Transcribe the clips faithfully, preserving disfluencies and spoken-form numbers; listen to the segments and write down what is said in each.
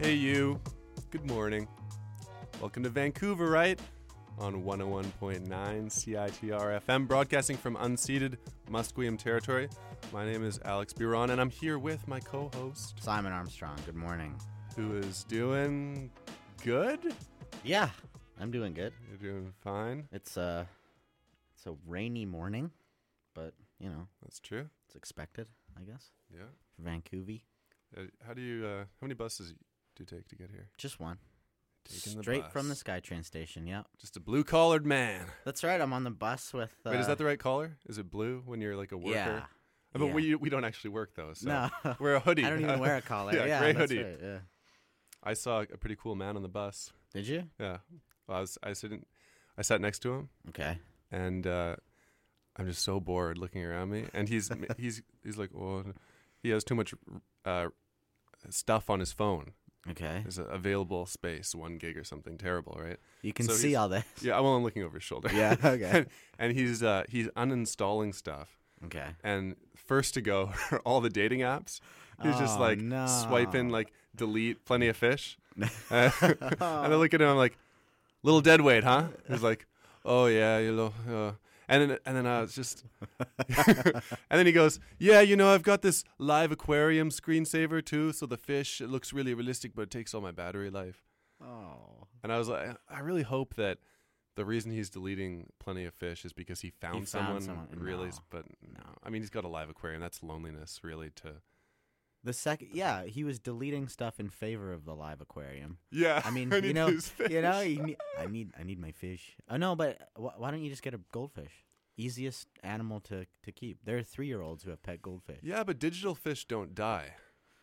Hey you, good morning. Welcome to Vancouver, right? On one oh one point nine C I T R F M, broadcasting from unceded Musqueam territory. My name is Alex Biron, and I'm here with my co-host, Simon Armstrong. Good morning. Who is doing good? Yeah, I'm doing good. You're doing fine. It's a, it's a rainy morning, but, you know. That's true. It's expected, I guess. Yeah. For Vancouver. Uh, how do you, uh, how many buses do you take to get here? Just one. Taking the Straight bus. from the SkyTrain station, yeah. Just a blue-collared man. That's right, I'm on the bus with... Uh, Wait, is that the right collar? Is it blue when you're like a worker? Yeah. But yeah. we we don't actually work, though, so No. we're a hoodie. I don't even wear a collar. yeah, yeah, gray that's hoodie. right, yeah. I saw a pretty cool man on the bus. Did you? Yeah. Well, I was I sitting, I sat next to him, Okay. and uh, I'm just so bored looking around me. And he's he's he's like, oh, he has too much uh, stuff on his phone. Okay. There's a available space, one gig or something terrible, right? You can So see he's- all this. Yeah, well, I'm looking over his shoulder. Yeah, okay. and, and he's uh, he's uninstalling stuff. Okay. And first to go are all the dating apps. He's just Oh, like no. swiping, like delete, plenty of fish. Uh, and I look at him, I'm like, little dead weight, huh? He's like, oh yeah, you know. Uh. And then and then I was just, and then he goes, yeah, you know, I've got this live aquarium screensaver too, so the fish, it looks really realistic, but it takes all my battery life. Oh. And I was like, I really hope that the reason he's deleting plenty of fish is because he found, He someone, found someone. really, No. but no. I mean, he's got a live aquarium. That's loneliness, really. To The second, yeah, he was deleting stuff in favor of the live aquarium. yeah, I mean, I you need know, his fish. you know, you need, I need, I need my fish. Oh no, but wh- why don't you just get a goldfish? Easiest animal to, to keep. There are three-year-olds who have pet goldfish. Yeah, but digital fish don't die.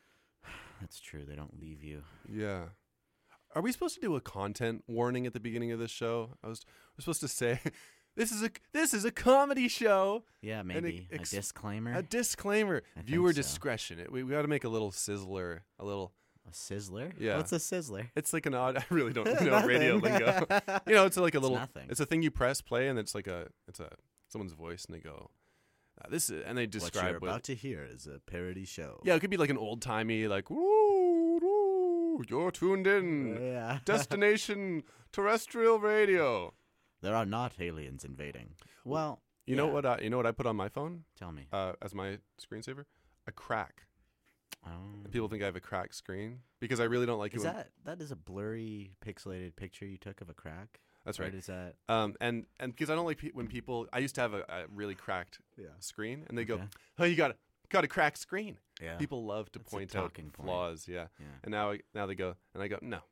That's true. They don't leave you. Yeah. Are we supposed to do a content warning at the beginning of this show? I was we're supposed to say this is a this is a comedy show. Yeah, maybe ex- a disclaimer, A disclaimer. I think Viewer so. discretion. It, we we got to make a little sizzler, a little a sizzler. Yeah. What's a sizzler? It's like an odd. I really don't know radio lingo. You know, it's like a little. nothing. It's a thing you press play, and it's like a. It's a someone's voice, and they go, uh, "This is," and they What describe you're what- about to hear is a parody show. Yeah, it could be like an old timey, like, "Woo, woo, you're tuned in, Yeah. destination terrestrial radio." There are not aliens invading. Well, You know yeah. what? I, you know what I put on my phone Tell me. uh, as my screensaver? A crack. Oh. People think I have a cracked screen because I really don't like Is it. When, that that is a blurry, pixelated picture you took of a crack? That's Or right. Is that? Um, and and because I don't like pe- when people. I used to have a, a really cracked Yeah. screen, and they Okay. go, "Oh, you got a got a cracked screen." Yeah. People love to That's a point out talking point. flaws. Yeah. Yeah. And now I- now they go, and I go, "No,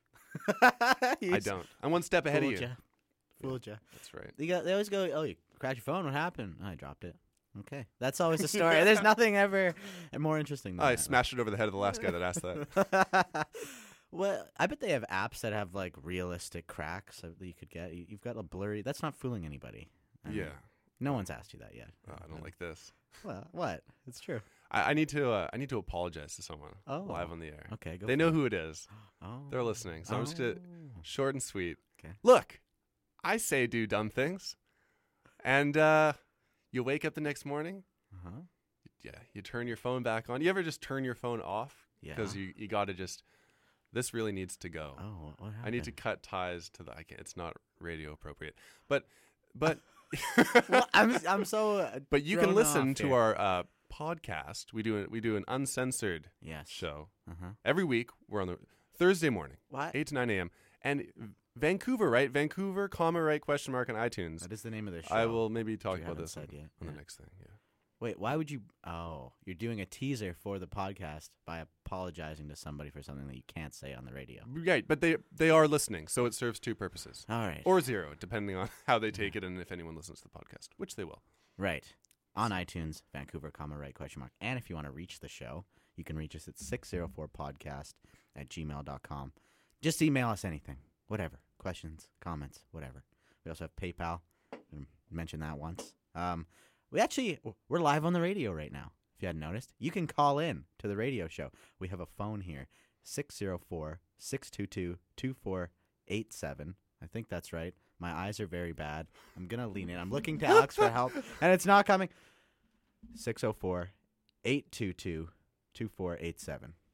You I s- don't. I'm one step ahead of Fooled you." ya. Fooled ya. That's right. They, go, they always go, oh, you cracked your phone. What happened? Oh, I dropped it. Okay. That's always the story. There's nothing ever more interesting than I that. smashed it over the head of the last guy that asked that. Well, I bet they have apps that have like realistic cracks that you could get. You- You've got a blurry. That's not fooling anybody. I mean, Yeah. No one's asked you that yet. Oh, I don't like this. Well, what? It's true. I, I need to. Uh, I need to apologize to someone Oh. live on the air. Okay, go They for know it. who it is. Oh. They're listening. So I'm just gonna Oh. short and sweet. Okay. Look, I say do dumb things, and uh, you wake up the next morning. Uh-huh. Yeah, you turn your phone back on. You ever just turn your phone off? Yeah. Because you, you got to just. This really needs to go. Oh, what happened? I need to cut ties to the. I can't, it's not radio appropriate, but but well, I'm I'm so. Uh, but you can thrown listen off to here. our uh, podcast. We do we do an uncensored yes show Uh-huh. every week. We're on the Thursday morning, What? eight to nine a.m. and Vancouver, right? Vancouver, comma right question mark on iTunes. That is the name of the show. I will maybe talk you about haven't this on, said yet. on the Yeah. next thing. Yeah. Wait, why would you? Oh, you're doing a teaser for the podcast by apologizing to somebody for something that you can't say on the radio. Right, but they they are listening, so it serves two purposes. All right. Or zero, depending on how they take it and if anyone listens to the podcast, which they will. Right. On iTunes, Vancouver, comma, right, question mark. And if you want to reach the show, you can reach us at six oh four podcast at gmail dot com. Just email us anything. Whatever. Questions, comments, whatever. We also have PayPal. I mentioned that once. Um, we actually, we're live on the radio right now. If you hadn't noticed, you can call in to the radio show. We have a phone here, six oh four, six two two, two four eight seven. I think that's right. My eyes are very bad. I'm going to lean in. I'm looking to Alex for help, and it's not coming. six oh four, eight two two, two four eight seven.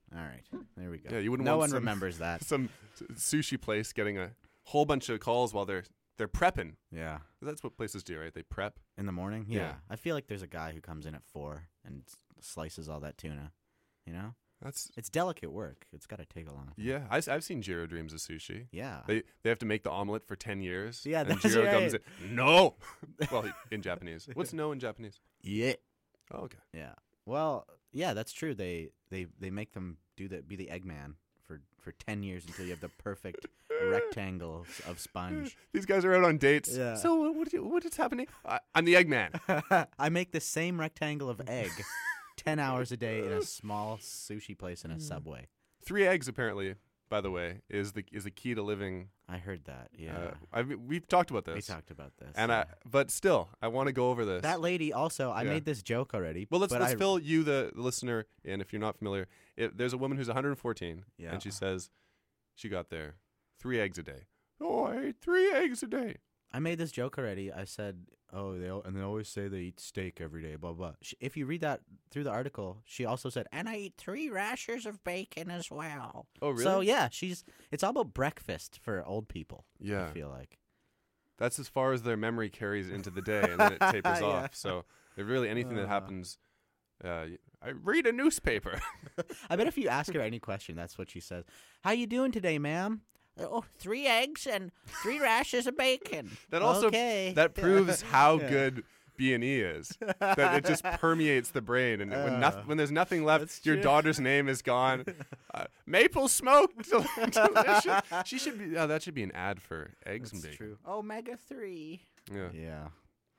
All right. There we go. Yeah, you wouldn't no want one some- remembers that. Some sushi place getting a whole bunch of calls while they're they're prepping. Yeah. That's what places do, right? They prep. In the morning? Yeah. Yeah. I feel like there's a guy who comes in at four and s- slices all that tuna. You know? That's It's delicate work. It's got to take a long time. yeah. I, have seen Jiro dreams of sushi. Yeah. They they have to make the omelet for ten years. Yeah, and that's Jiro right. comes in. No. Well, he- in Japanese. What's no in Japanese? yeah. Oh, okay. Yeah. Well, yeah, that's true. They they they make them do that be the Eggman for for ten years until you have the perfect rectangle of sponge. These guys are out on dates. Yeah. So what what, what is happening? I, I'm the Eggman. I make the same rectangle of egg ten hours a day in a small sushi place in a Subway. Three eggs, apparently. By the way, is the is the key to living. I heard that. Yeah. Uh, I we've talked about this. we talked about this. And yeah. I, but still, I want to go over this. That lady also, I Yeah. made this joke already. well, let's but let's I, fill you, the listener, in if you're not familiar. It, there's a woman who's one hundred fourteen, Yeah. and she says she got there three eggs a day. Oh, I ate three eggs a day. I made this joke already. I said, oh, they al- and they always say they eat steak every day, blah, blah. Sh if you read that through the article, she also said, and I eat three rashers of bacon as well. Oh, really? So, yeah, she's. It's all about breakfast for old people, Yeah, I feel like. that's as far as their memory carries into the day, and then it tapers Yeah. off. So, if really anything that Uh. happens, uh, I read a newspaper. I bet if you ask her any question, that's what she says. How you doing today, ma'am? Oh, three eggs and three rashers of bacon. That also okay. that proves how Yeah. good B and E is. That it just permeates the brain, and when Uh, noth- when there's nothing left, that's your true. daughter's name is gone. Uh, maple smoke, del- delicious. She should be. Oh, that should be an ad for eggs and That's bacon. true. Omega three. Yeah. Yeah.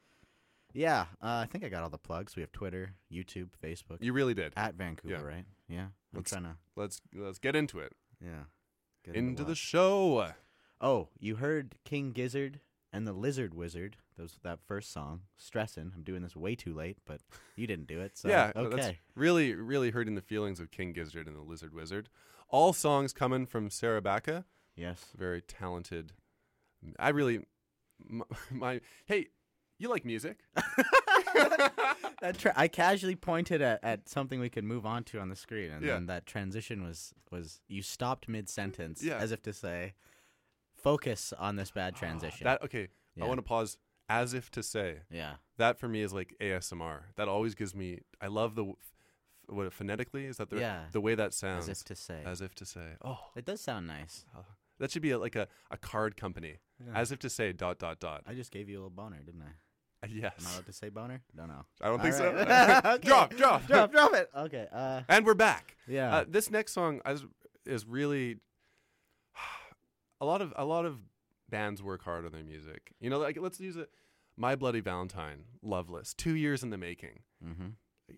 Yeah, uh, I think I got all the plugs. We have Twitter, YouTube, Facebook. You really did. At Vancouver, Yeah. right? Yeah. I'm Let's- trying to. Let's let's get into it. Yeah. Get Into the what? show. Oh, you heard King Gizzard and the Lizard Wizard. Those that first song. Stressing. I'm doing this way too late, but you didn't do it. So yeah, okay. that's really really hurting the feelings of King Gizzard and the Lizard Wizard. All songs coming from Sarah Baca. Yes. Very talented. I really, my, my hey, you like music? That tra- I casually pointed at, at something we could move on to on the screen, and Yeah. then that transition was was you stopped mid sentence, Yeah. as if to say, "Focus on this bad transition." That okay. Yeah. I want to pause, as if to say yeah, that for me is like A S M R. That always gives me. I love the f- what phonetically is that the Yeah. the way that sounds. as if to say. As if to say. Oh, It does sound nice. that should be a, like a, a card company. Yeah. As if to say dot dot dot. I just gave you a little boner, didn't I? Uh, yes. Am I allowed to say boner? Don't know. I don't think All so. right. Okay. Drop, drop, drop, drop it. Okay. Uh, And we're back. yeah. Uh, this next song is, is really a lot of a lot of bands work hard on their music. You know, like let's use it. My Bloody Valentine, Loveless, two years in the making. mm-hmm.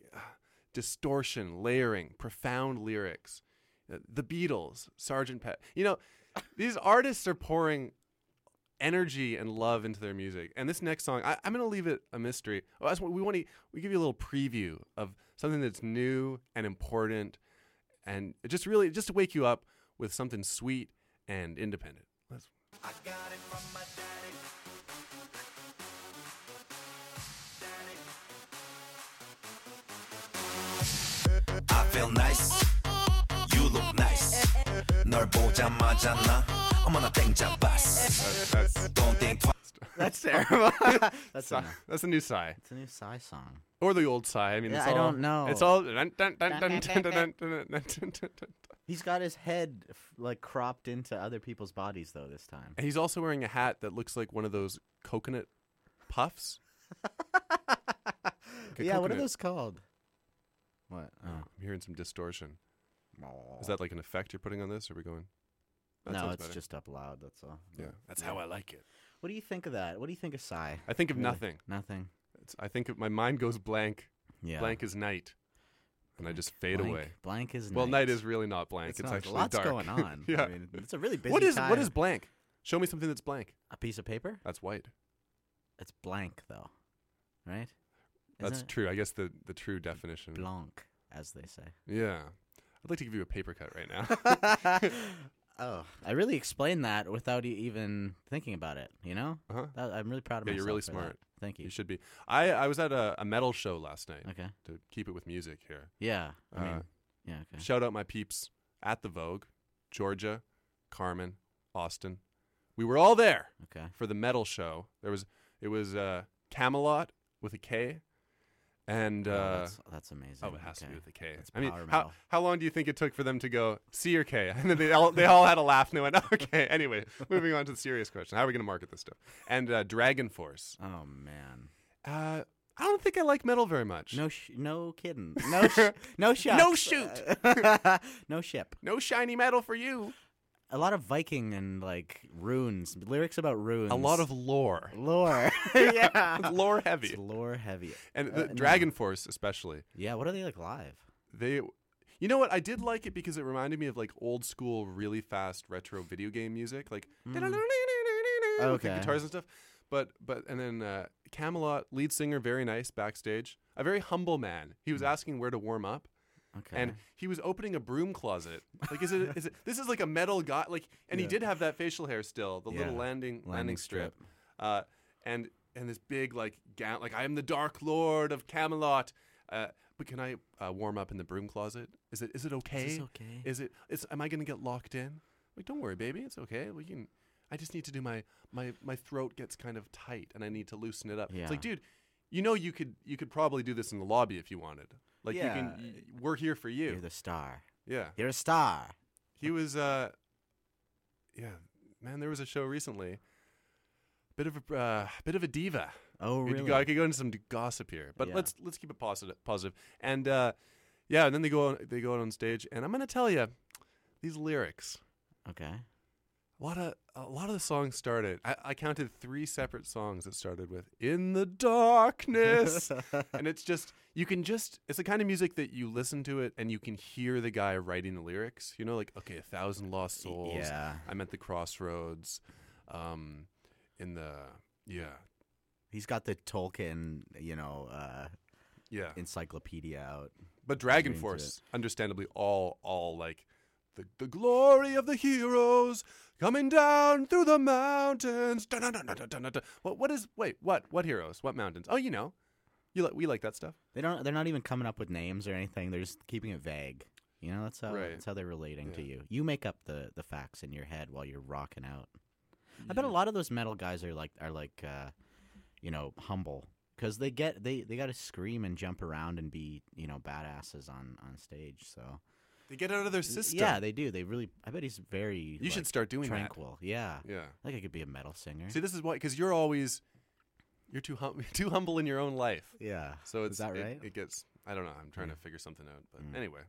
Distortion, layering, profound lyrics. Uh, The Beatles, Sergeant Pet. You know, these artists are pouring energy and love into their music. And this next song, I, I'm going to leave it a mystery. Oh, I just want- we want to we give you a little preview of something that's new and important, and just really just to wake you up with something sweet and independent. Let's. I got it from my daddy. I feel nice. You look nice. 널 보자마자 나 어머나 땡잡았어. That's that's, Don't think twice. That's terrible. That's Psy- a, that's a new Psy. it's a new Psy song. Or the old Psy. I mean, Yeah, it's I all, don't know. It's all. dun- dun- dun- dun- dun- dun- dun- dun- dun- dun- dun. He's got his head f- like cropped into other people's bodies though this time. And he's also wearing a hat that looks like one of those coconut puffs. Like a yeah, what are coconut. those called? What? Oh. I'm hearing some distortion. Is that like an effect you're putting on this? Or are we going? That no, sounds it's better. just up loud. That's all. Yeah, that's how I like it. What do you think of that? What do you think of Psy? I think of Really? nothing. Nothing. It's, I think of, my mind goes blank. Yeah. Blank is night, and I just fade blank, away. Blank is Well, night. night is really not blank. It's, It's, not, actually lots dark. going on. Yeah. I mean, it's a really busy What is time. what is blank? Show me something that's blank. a piece of paper? That's white. It's blank though, right? That's Isn't it? true. I guess the the true definition. Blanc, as they say. Yeah. I'd like to give you a paper cut right now. Oh, I really explained that without e- even thinking about it. You know, Uh-huh. that, I'm really proud of Yeah, myself. you're really for smart. that. Thank you. You should be. I, I was at a, a metal show last night Okay. to keep it with music here. Yeah. I mean, Uh, Yeah. Okay. Shout out my peeps at the Vogue, Georgia, Carmen, Austin. We were all there Okay. for the metal show. There was it was uh, Camelot with a K, and Oh, uh, that's, that's amazing. oh, it has to Okay. be with a K. That's I mean, power how metal. how long do you think it took for them to go C or K? And then they all they all had a laugh and they went, okay. Anyway, moving on to the serious question: how are we going to market this stuff? And uh, Dragon Force. Oh man. Uh, I don't think I like metal very much. No, sh- no kidding. No, sh- no shot. No shoot. No ship. No shiny metal for you. A lot of Viking and like runes, lyrics about runes. A lot of lore. lore. Yeah, It's lore heavy. It's lore heavy. And Uh, the no. Dragon Force, especially. Yeah, what are they like live? They, you know what? I did like it because it reminded me of like old school, really fast retro video game music, like with the Okay. guitars and stuff. But but and then uh, Camelot lead singer, very nice backstage, a very humble man. He was asking where to warm up, Okay. and he was opening a broom closet. Like, is it is it? This is like a metal guy. Like, and he Yeah. did have that facial hair still, the little Yeah. landing landing, Landing strip, strip. uh, and and this big like gown. Like, I am the Dark Lord of Camelot. Uh, but can I uh, warm up in the broom closet? Is it is it okay? Is this okay? Is it? Is am I gonna get locked in? Like, don't worry, baby. It's okay. We can. I just need to do my my my throat gets kind of tight, and I need to loosen it up. Yeah. It's like, dude, you know, you could you could probably do this in the lobby if you wanted. Like, you Yeah. can. Y- we're here for you. You're the star. Yeah. You're a star. He was. Uh. Yeah, man. There was a show recently. Bit of a uh, bit of a diva. Oh, We could really? go- I could go into some d- gossip here, but Yeah. let's let's keep it positive. Positive, and uh, yeah, and then they go on, they go out on stage, and I'm gonna tell you, these lyrics. Okay. A lot of a lot of the songs started. I, I counted three separate songs that started with "In the Darkness," and it's just you can just it's the kind of music that you listen to it and you can hear the guy writing the lyrics. You know, like, okay, a thousand lost souls. Yeah. I'm at the crossroads. Um, in the yeah He's got the Tolkien, you know, uh, yeah. encyclopedia out. But Dragon into Force, understandably, all all like the the glory of the heroes coming down through the mountains. Dun, dun, dun, dun, dun, dun, dun. What what is wait what what heroes? What mountains? Oh, you know, you like we like that stuff. They don't. They're not even coming up with names or anything. They're just keeping it vague. You know, that's how Right. that's how they're relating to Yeah. you. You make up the the facts in your head while you're rocking out. I bet a lot of those metal guys are like are like, uh, you know, humble because they get they they got to scream and jump around and be you know badasses on on stage. So They get out of their system. yeah, they do. They really. I bet he's very. you like, should start doing tranquil. Yeah. that. Yeah. I think I could be a metal singer. See, this is why because you're always you're too hum- too humble in your own life. Yeah. So it's Is that it- right? It, gets. I don't know. I'm trying Yeah. to figure something out. But Mm. anyway.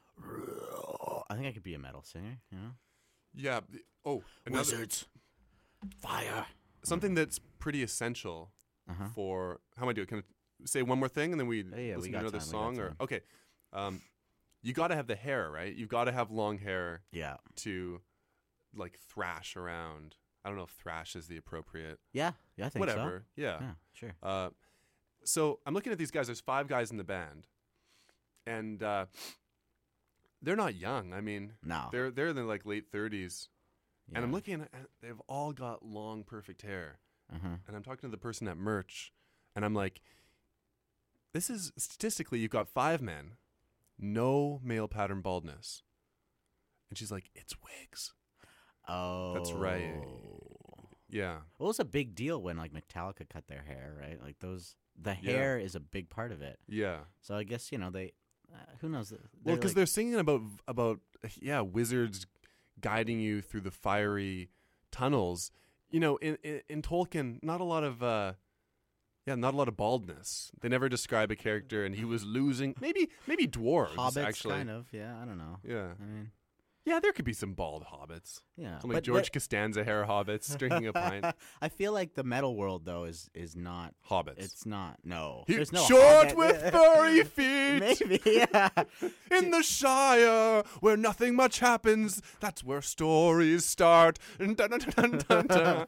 I think I could be a metal singer. You know. Yeah. the- Oh, another Fire. something that's pretty essential Uh huh. for how am I doing? Can I say one more thing and then we Yeah, yeah, we listen got to another time, we got song? Or time. okay, um, you got to have the hair, right? You've got to have long hair Yeah. to like thrash around. I don't know if thrash is the appropriate. Yeah. Yeah. I think Whatever. so. Yeah. Yeah. Sure. Uh, so I'm looking at these guys. There's five guys in the band, and uh, they're not young. I mean, No. they're they're in their like late thirties, and I'm Yeah. looking at they've all got long, perfect hair. Uh-huh. And I'm talking to the person at merch, and I'm like, this is statistically, you've got five men, no male pattern baldness. And she's like, it's wigs. Oh. That's right. Yeah. Well, it was a big deal when like Metallica cut their hair, right? Like those, the hair is a big part of it. Yeah. So I guess you know they, uh, who knows? They're Well, because like- they're singing about, about, yeah, wizards guiding you through the fiery tunnels. You know, in, in, in Tolkien, not a lot of, uh, yeah, not a lot of baldness. They never describe a character, and he was losing, maybe, maybe dwarves, hobbits, actually. kind of. Yeah, I don't know. Yeah. I mean, Yeah, there could be some bald hobbits. yeah. Some like but- George but- Costanza hair hobbits drinking a pint. I feel like the metal world though is is not. Hobbits. It's not. No. He- There's no short hobbit. with furry feet. Maybe. Yeah. In the Shire, where nothing much happens, that's where stories start. Dun, dun, dun, dun, dun, dun.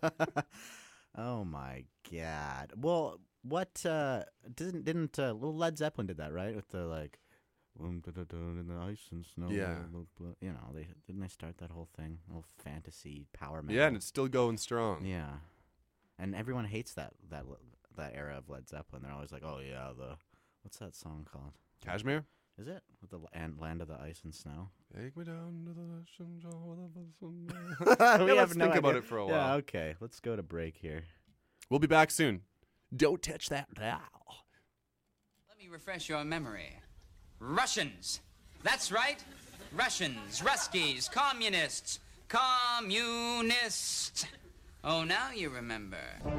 Oh my god. Well, what uh didn't didn't uh, little Led Zeppelin did that, right? With the like um, da, da, da, in the ice and snow. Yeah. blah, blah, blah. You know, they didn't they start that whole thing? Little fantasy power metal. Yeah, and it's still going strong. Yeah. And everyone hates that that that era of Led Zeppelin. They're always like, "Oh yeah, the what's that song called?" Kashmir? Is it? With the l- and Land of the Ice and Snow? Take me down to the ocean, John. we let's think about it for a Yeah, while. okay. Let's go to break here. We'll be back soon. Don't touch that dial. Let me refresh your memory. Russians. That's right. Russians, Ruskies, communists, communists. Oh, now you remember.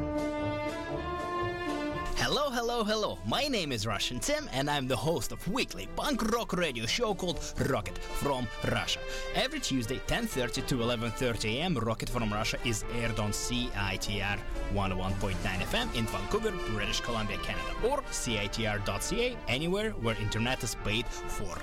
Hello, hello, hello. My name is Russian Tim, and I'm the host of weekly punk rock radio show called Rocket from Russia. Every Tuesday, ten thirty to eleven thirty a m, Rocket from Russia is aired on C I T R one oh one point nine F M in Vancouver, British Columbia, Canada, or C I T R dot C A, anywhere where internet is paid for.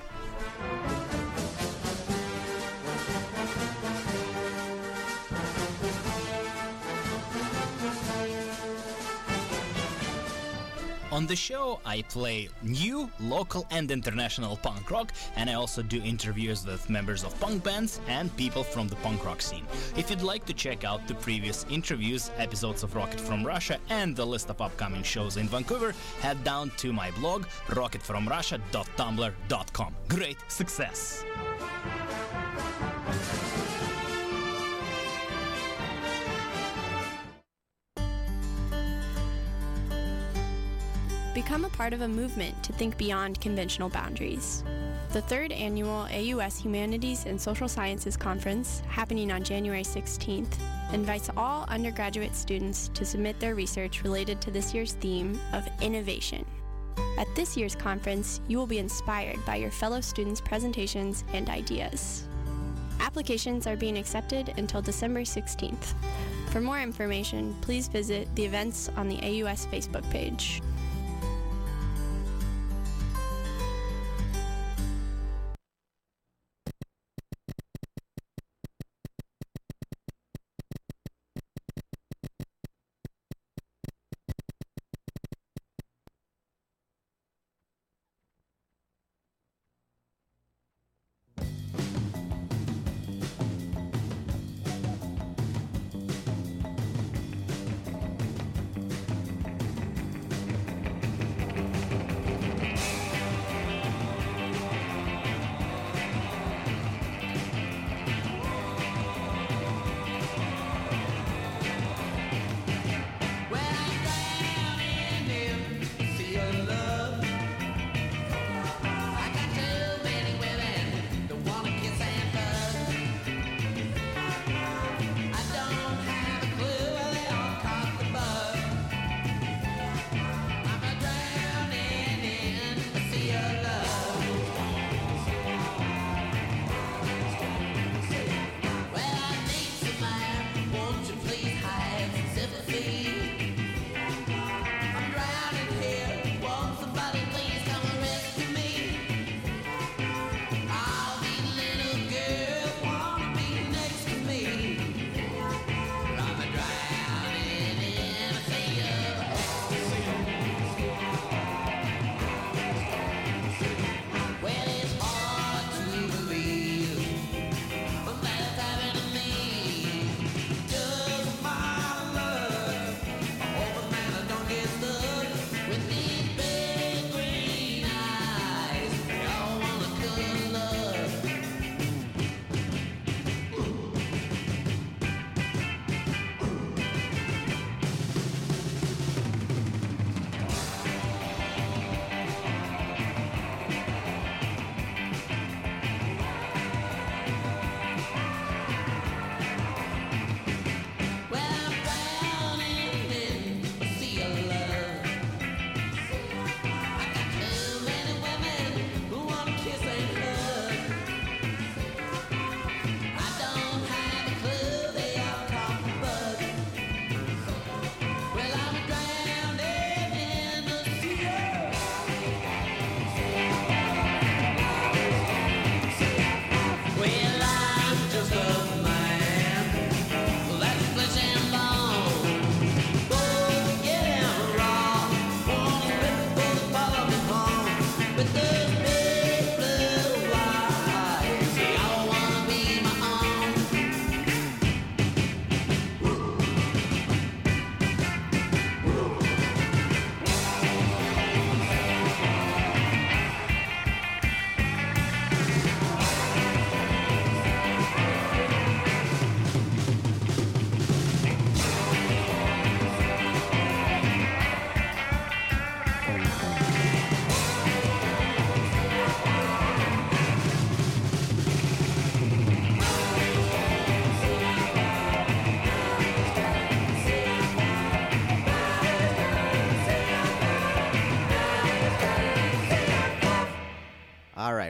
On the show, I play new, local and international punk rock, and I also do interviews with members of punk bands and people from the punk rock scene. If you'd like to check out the previous interviews, episodes of Rocket from Russia, and the list of upcoming shows in Vancouver, head down to my blog, rocket from russia dot tumblr dot com. Great success! Become a part of a movement to think beyond conventional boundaries. The third annual A U S Humanities and Social Sciences Conference, happening on January sixteenth, invites all undergraduate students to submit their research related to this year's theme of innovation. At this year's conference, you will be inspired by your fellow students' presentations and ideas. Applications are being accepted until December sixteenth. For more information, please visit the events on the A U S Facebook page.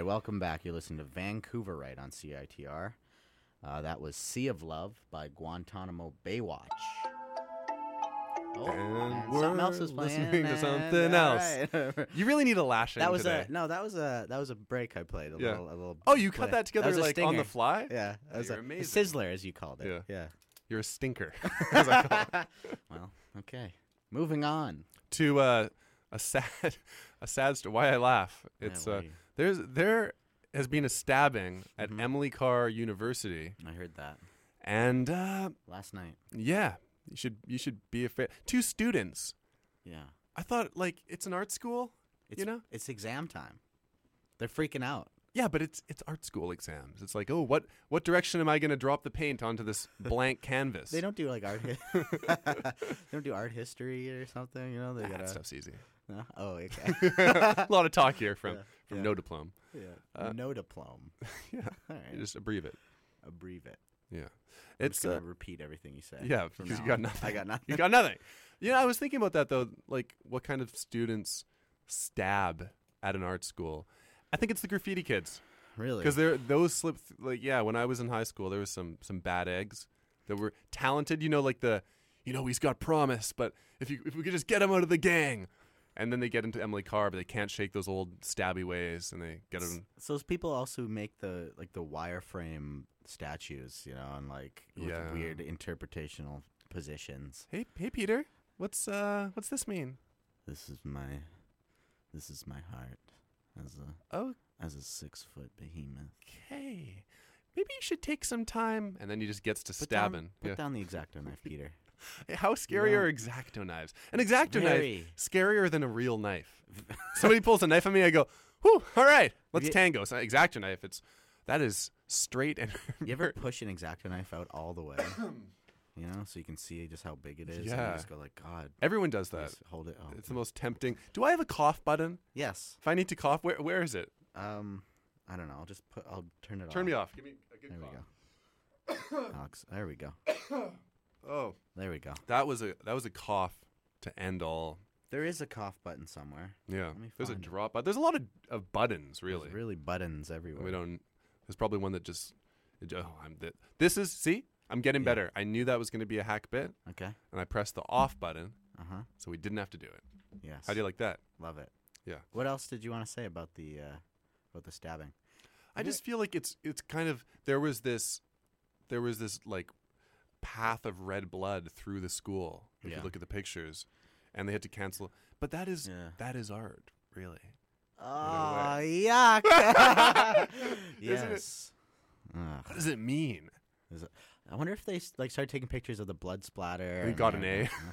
welcome back. You're listening to Vancouver Right on C I T R. Uh, that was Sea of Love by Guantanamo Baywatch. Oh, And something we're else is playing. listening to and- something all else. right. You really need a lashing That was today. a no. That was a that was a break I played. A Yeah. little, a little. Oh, you play. cut that together was a like on the stinger. fly? Yeah, that was you're a, a amazing. sizzler, as you called it. Yeah. yeah. You're a stinker. as I call it. Well, okay. Moving on. To uh, a sad, a sad story. Why I laugh? It's Yeah, uh, why you- there's there has been a stabbing at Mhm. Emily Carr University, I heard that and uh, last night. yeah, you should you should be afraid. Two students. Yeah. I thought like it's an art school. It's, You know? it's exam time. They're freaking out. Yeah, but it's it's art school exams. It's like, oh, what what direction am I going to drop the paint onto this blank canvas? They don't do like art. Hi- they don't do art history or something. You know, they Ah, gotta. that stuff's easy. No? Oh, okay. A lot of talk here from Yeah, from yeah. no diploma. yeah. Uh, no diploma. Yeah, All you right. just abbreviate it. Abbreviate it. Yeah, I'm it's just gonna uh, repeat everything you say. yeah, from because you now got on. nothing. I got nothing. You got nothing. You know, I was thinking about that though. Like, what kind of students stab at an art school? I think it's the graffiti kids Really? because they're those slip. Th- like, yeah, when I was in high school, there was some some bad eggs that were talented. You know, like the, you know, he's got promise, but if you if we could just get him out of the gang, and then they get into Emily Carr, but they can't shake those old stabby ways, and they get him. So those people also make the like the wireframe statues, you know, and like with Yeah. weird interpretational positions. Hey, hey, Peter, what's uh, what's this mean? This is my, this is my heart as a Oh, as a six foot behemoth. okay. Maybe you should take some time, and then he just gets to Put stabbing. Down, put down the X-Acto knife, Peter. Yeah. How scary Yeah. are X-Acto knives? An X-Acto Very. knife scarier than a real knife. Somebody pulls a knife on me, I go, "Whew, all right, let's you- tango." It's not X-Acto knife. It's that is straight and. You ever push an X-Acto knife out all the way? You know, so you can see just how big it is. And Yeah. you just go like, God, Everyone does that. please hold it. Oh. It's the most tempting. Do I have a cough button? Yes. If I need to cough, where where is it? Um, I don't know. I'll just put. I'll turn it off. Turn me off. Give me a good There we cough. go. Alex, there we go. Oh, There we go. that was a that was a cough to end all. There is a cough button somewhere. Yeah, me there's a find it. drop button. There's a lot of, of buttons, really. There's really buttons everywhere. We don't. There's probably one that just. it- Oh, I'm. th- This is. See, I'm getting Yeah. better. I knew that was going to be a hack bit, Okay. and I pressed the off button, Uh huh. so we didn't have to do it. Yes. How do you like that? Love it. Yeah. What else did you want to say about the uh, about the stabbing? I just feel like it's it's kind of there was this, there was this like, path of red blood through the school. If Yeah. you look at the pictures, and they had to cancel. But that is Yeah. that is art, really. Oh, way. yuck! Isn't it? Yes. Ugh. What does it mean? Is it- I wonder if they s- like started taking pictures of the blood splatter. He and got an everything.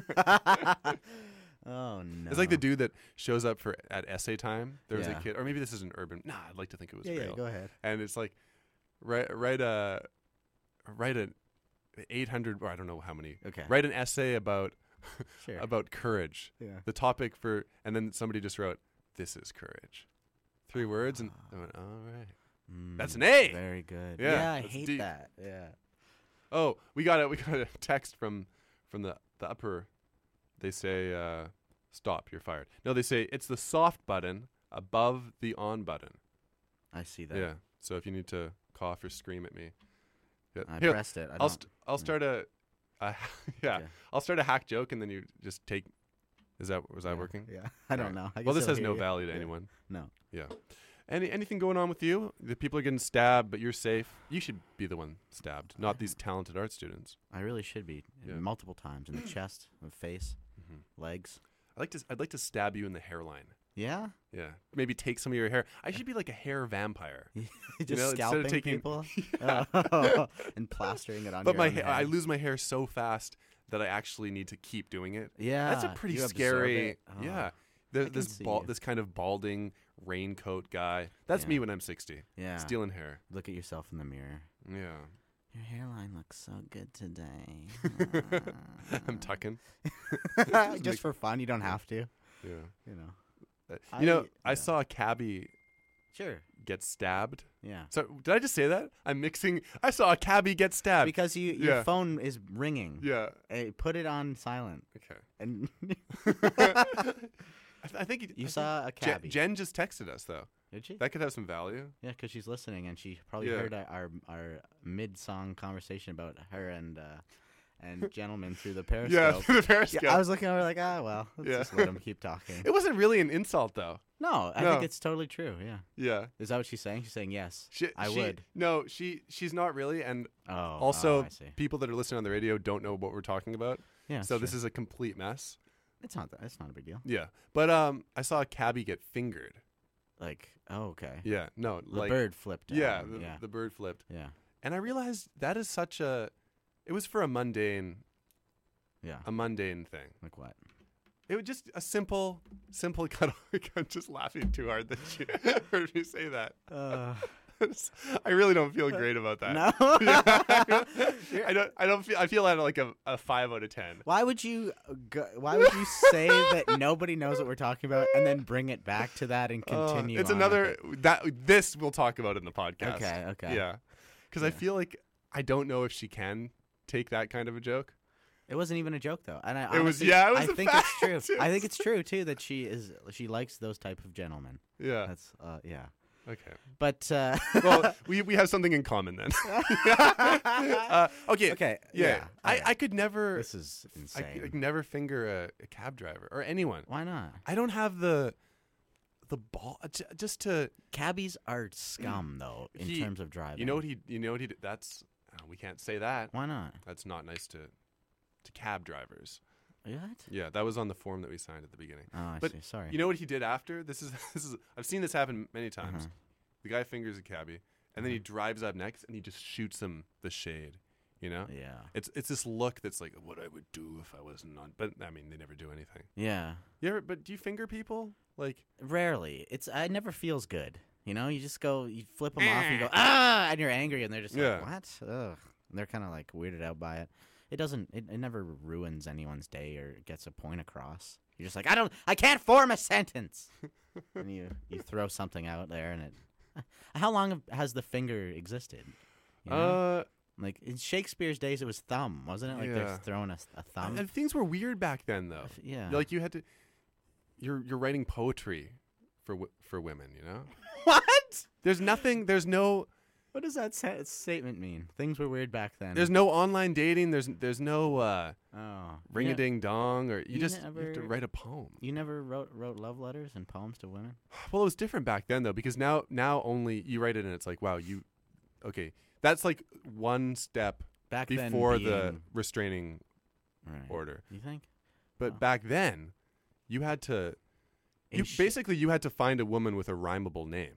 Oh no! It's like the dude that shows up for at essay time. There was Yeah. a kid, or maybe this is an urban. Nah, I'd like to think it was Yeah, real. yeah. Go ahead. And it's like, write write a write a eight hundred or I don't know how many. Okay. Write an essay about Sure. about courage. Yeah. The topic for, and then somebody just wrote, "This is courage." Three words, and I went, "All right." That's an A. Mm, Very good. Yeah, Yeah, I that's hate deep. that. Yeah. Oh, we got it. We got a text from from the the upper. They say, uh, "Stop, you're fired." No, they say it's the soft button above the on button. I see that. Yeah. So if you need to cough or scream at me, yeah. I Here, pressed it. I I'll don't- st- I'll start a, a yeah. Okay. I'll start a hack joke and then you just take. Is that was that yeah, working? Yeah. I don't Alright. know. I Well, guess this it'll has hear no you. value to Yeah. anyone. No. Yeah. Any anything going on with you? The people are getting stabbed, but you're safe. You should be the one stabbed, not these talented art students. I really should be Yeah. multiple times in the chest, the face, Mm-hmm. legs. I like to. I'd like to stab you in the hairline. Yeah. Yeah. Maybe take some of your hair. I should be like a hair vampire. Just know, instead of scalping taking- people Oh, and plastering it on But your my own ha- head. I lose my hair so fast that I actually need to keep doing it. Yeah. That's a pretty you absorb scary. it. Oh. Yeah. The, can this see bal- you. this kind of balding raincoat guy. That's Yeah. me when I'm sixty. Yeah. Stealing hair. Look at yourself in the mirror. Yeah. Your hairline looks so good today. I'm tucking. Just for fun, you don't have to. Yeah. You know. Uh, you know, I- I yeah. saw a cabbie Sure. get stabbed. Yeah. So did I just say that? I'm mixing. I saw a cabbie get stabbed. Because you, your Yeah. phone is ringing. yeah. Hey, put it on silent. Okay. And I, th- I think he- You I saw think a Jen, cabbie. Jen just texted us though. Did she? That could have some value. Yeah, because she's listening and she probably Yeah. heard our our, our mid song conversation about her and uh, and gentlemen through the periscope. Yeah, the Periscope. Yeah, I was looking over like, ah, well, let's Yeah. just let him keep talking. It wasn't really an insult though. No, I No. think it's totally true. Yeah. Yeah. Is that what she's saying? She's saying yes. She, I she- would. No, she she's not really, and Oh. also oh, I see. people that are listening on the radio don't know what we're talking about. Yeah. so this is a complete mess. It's not that. It's not a big deal. Yeah, but um, I saw a cabbie get fingered. Like, oh, okay. Yeah, no, The like bird flipped. at yeah, him, the, yeah. the bird flipped, yeah. and I realized that is such a. It was for a mundane, Yeah. a mundane thing. Like what? It was just a simple, simple cut. I'm just laughing too hard that you heard me say that. Uh, I really don't feel great about that. no. I don't. I don't feel. I feel at like a, a five out of ten. Why would you? Go, why would you say that nobody knows what we're talking about and then bring it back to that and Uh, continue? it's on another with it? that this we'll talk about in the podcast. Okay. Okay. Yeah, because I Yeah. feel like I don't know if she can take that kind of a joke. It wasn't even a joke though, and I It was- honestly- yeah, it was I a think fact. it's true. I think it's true too that she is. She likes those type of gentlemen. Yeah. That's uh, yeah. Okay. But uh, Well, we we have something in common then. uh, okay. okay. Yeah. Yeah. I, okay. I could never. This is I, insane. c- I could never finger a, a cab driver or anyone. Why not? I don't have the the ball uh, j- just to. Cabbies are scum though in He- terms of driving. You know what he? You know what he? did? That's uh, we can't say that. Why not? That's not nice to to cab drivers. What? Yeah, that was on the form that we signed at the beginning. Oh, I But see. Sorry. You know what he did after? This is this is I've seen this happen many times. Uh-huh. The guy fingers a cabbie, and then he drives up next, and he just shoots him the shade. You know, Yeah. it's it's this look that's like what I would do if I was not. But I mean, they never do anything. Yeah. You ever? But do you finger people? Like, Rarely. It's. It never feels good. You know, you just go, you flip them off, and you go ah, and you're angry, and they're just Yeah. like, what? Ugh. And they're kind of like weirded out by it. It doesn't. It, it never ruins anyone's day or gets a point across. You're just like, I don't. I can't form a sentence. And you you throw something out there, and it. How long have- has the finger existed? You know? uh, Like in Shakespeare's days, it was thumb, wasn't it? Like Yeah. they're throwing a, a thumb. and things were weird back then, though. Yeah. Like you had to. You're you're writing poetry for w- for women. You know. What? There's nothing. There's no. What does that sa- statement mean? Things were weird back then. There's no online dating. There's there's no uh, oh, ring a you, ne- ding dong, or you, you just you have to never- write a poem. you never wrote wrote love letters and poems to women. Well, it was different back then though, because now now only you write it and it's like, wow, you, okay, that's like one step Back then, before the being- restraining right. order. You think? But Oh. back then, you had to, In you sh- basically you had to find a woman with a rhymable name.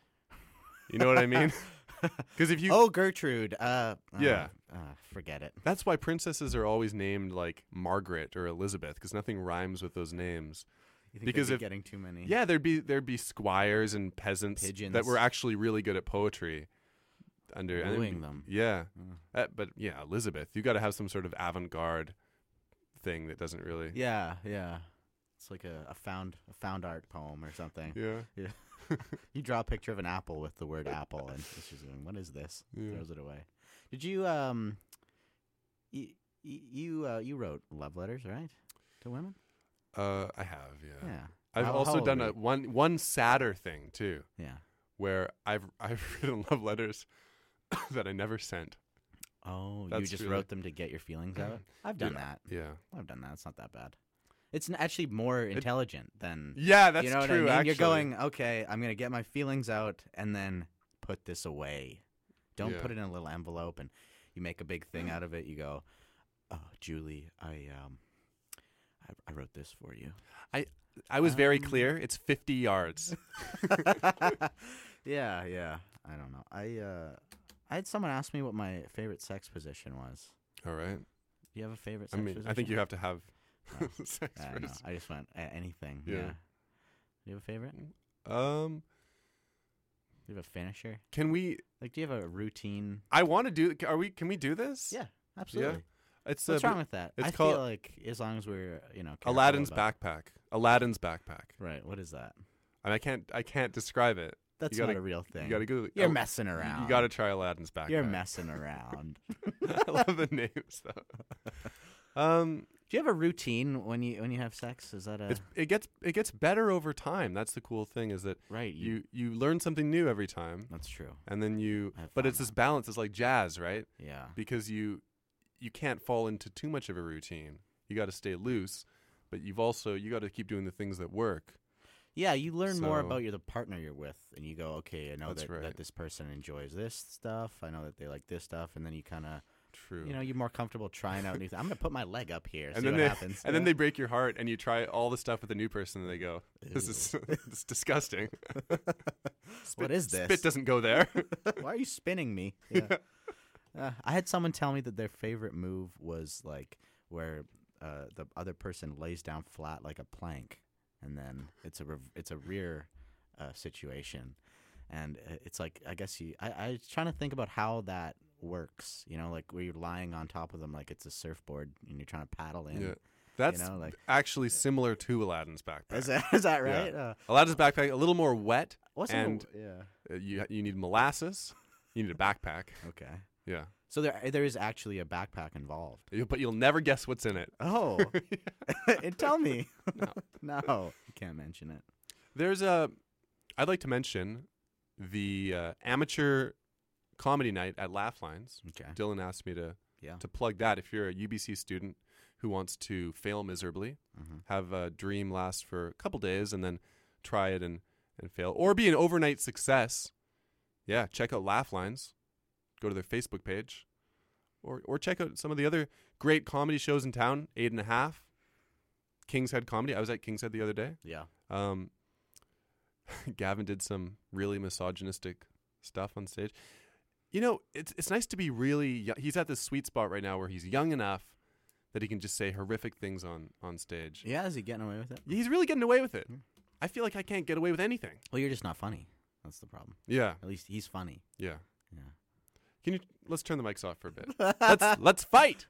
You know what I mean? Because if you, oh, Gertrude. Uh, Yeah. Uh, uh, forget it. that's why princesses are always named like Margaret or Elizabeth, because nothing rhymes with those names. You think Because they'd if- be getting too many. Yeah, there'd be there'd be squires and peasants Pigeons. that were actually really good at poetry. Under and then Wooing be- them. Yeah, Mm. Uh, but yeah, Elizabeth, you got to have some sort of avant-garde thing that doesn't really. Yeah, yeah. It's like a, a found a found art poem or something. Yeah. Yeah. You draw a picture of an apple with the word apple, and it's just going, "What is this?" Yeah. Throws it away. Did you um, you you uh, you wrote love letters, right, to women? Uh, I have. Yeah. Yeah. I've How- how also old done were a you? one one sadder thing too, Yeah. where I've I've written love letters that I never sent. Oh, you That's just really- wrote them to get your feelings out. I've done Yeah. that. Yeah. I've done that. It's not that bad. It's n- actually more intelligent than Yeah, that's you know what true. I mean. Actually, You're going, okay, I'm gonna get my feelings out and then put this away. Don't Yeah. put it in a little envelope and you make a big thing out of it. You go, oh, Julie, I um, I, I wrote this for you. I was very Um, clear. It's fifty yards. Yeah, yeah. I don't know. I uh, I had someone ask me what my favorite sex position was. All right. Do you have a favorite I sex mean, position? I think you have to have Oh, sex I, know. first. I just went uh, anything. Yeah. Yeah. Do you have a favorite? Do Um, you have a finisher? can we? Like, do you have a routine? I want to do. Are we? Can we do this? Yeah, absolutely. It's What's uh, wrong with that? it's I called- feel like as long as we're, you know, careful Aladdin's about- backpack. Aladdin's backpack. Right. What is that? I mean, I can't. I can't describe it. That's gotta- not a real thing. You got to go. You're oh, messing around. You got to try Aladdin's backpack. You're messing around. I love the names though. Um, Do you have a routine when you when you have sex? Is that a It's, it gets it gets better over time. That's the cool thing is that right? you you learn something new every time, That's true. and then you. I have But found it's this that. balance. It's like jazz, right? Yeah. Because you you can't fall into too much of a routine. You got to stay loose, but you've also you got to keep doing the things that work. Yeah, you learn more So- about your the partner you're with, and you go, okay, I know That's that, right. that this person enjoys this stuff. I know that they like this stuff, and then you kind of, True. you know, you're more comfortable trying out new things. I'm gonna put my leg up here, and see then what they happens. and then Yeah. they break your heart, and you try all the stuff with a new person, and they go, "This is this is disgusting. What is this? Spit doesn't go there." Why are you spinning me? Yeah. uh, I had someone tell me that their favorite move was like where uh, the other person lays down flat like a plank, and then it's a rev- it's a rear uh, situation, and uh, it's like I guess you. I, I was trying to think about how that works. You know, like where you're lying on top of them like it's a surfboard, and you're trying to paddle in. Yeah. That's know, like- actually similar to Aladdin's backpack. Is that, is that Yeah. right? Uh, Aladdin's backpack a little more wet, wasn't and it, yeah. uh, you you need molasses. You need a backpack. Okay. Yeah, So there there is actually a backpack involved. You- but you'll never guess what's in it. Oh, tell me. No. You can't mention it. There's a. I'd like to mention the uh, amateur comedy night at Laugh Lines. Okay. Dylan asked me to Yeah. to plug that. If you're a U B C student who wants to fail miserably, Mhm. have a dream last for a couple days, and then try it and, and fail, or be an overnight success, yeah, check out Laugh Lines. Go to their Facebook page, or or check out some of the other great comedy shows in town. Eight and a Half, King's Head Comedy. I was at King's Head the other day. Yeah. Um, Gavin did some really misogynistic stuff on stage. You know, it's it's nice to be really. Young. He's at this sweet spot right now where he's young enough that he can just say horrific things on on stage. Yeah, is he getting away with it? He's really getting away with it. I feel like I can't get away with anything. Well, you're just not funny. That's the problem. Yeah, At least he's funny. yeah. Yeah. Can you let's turn the mics off for a bit? let's let's fight.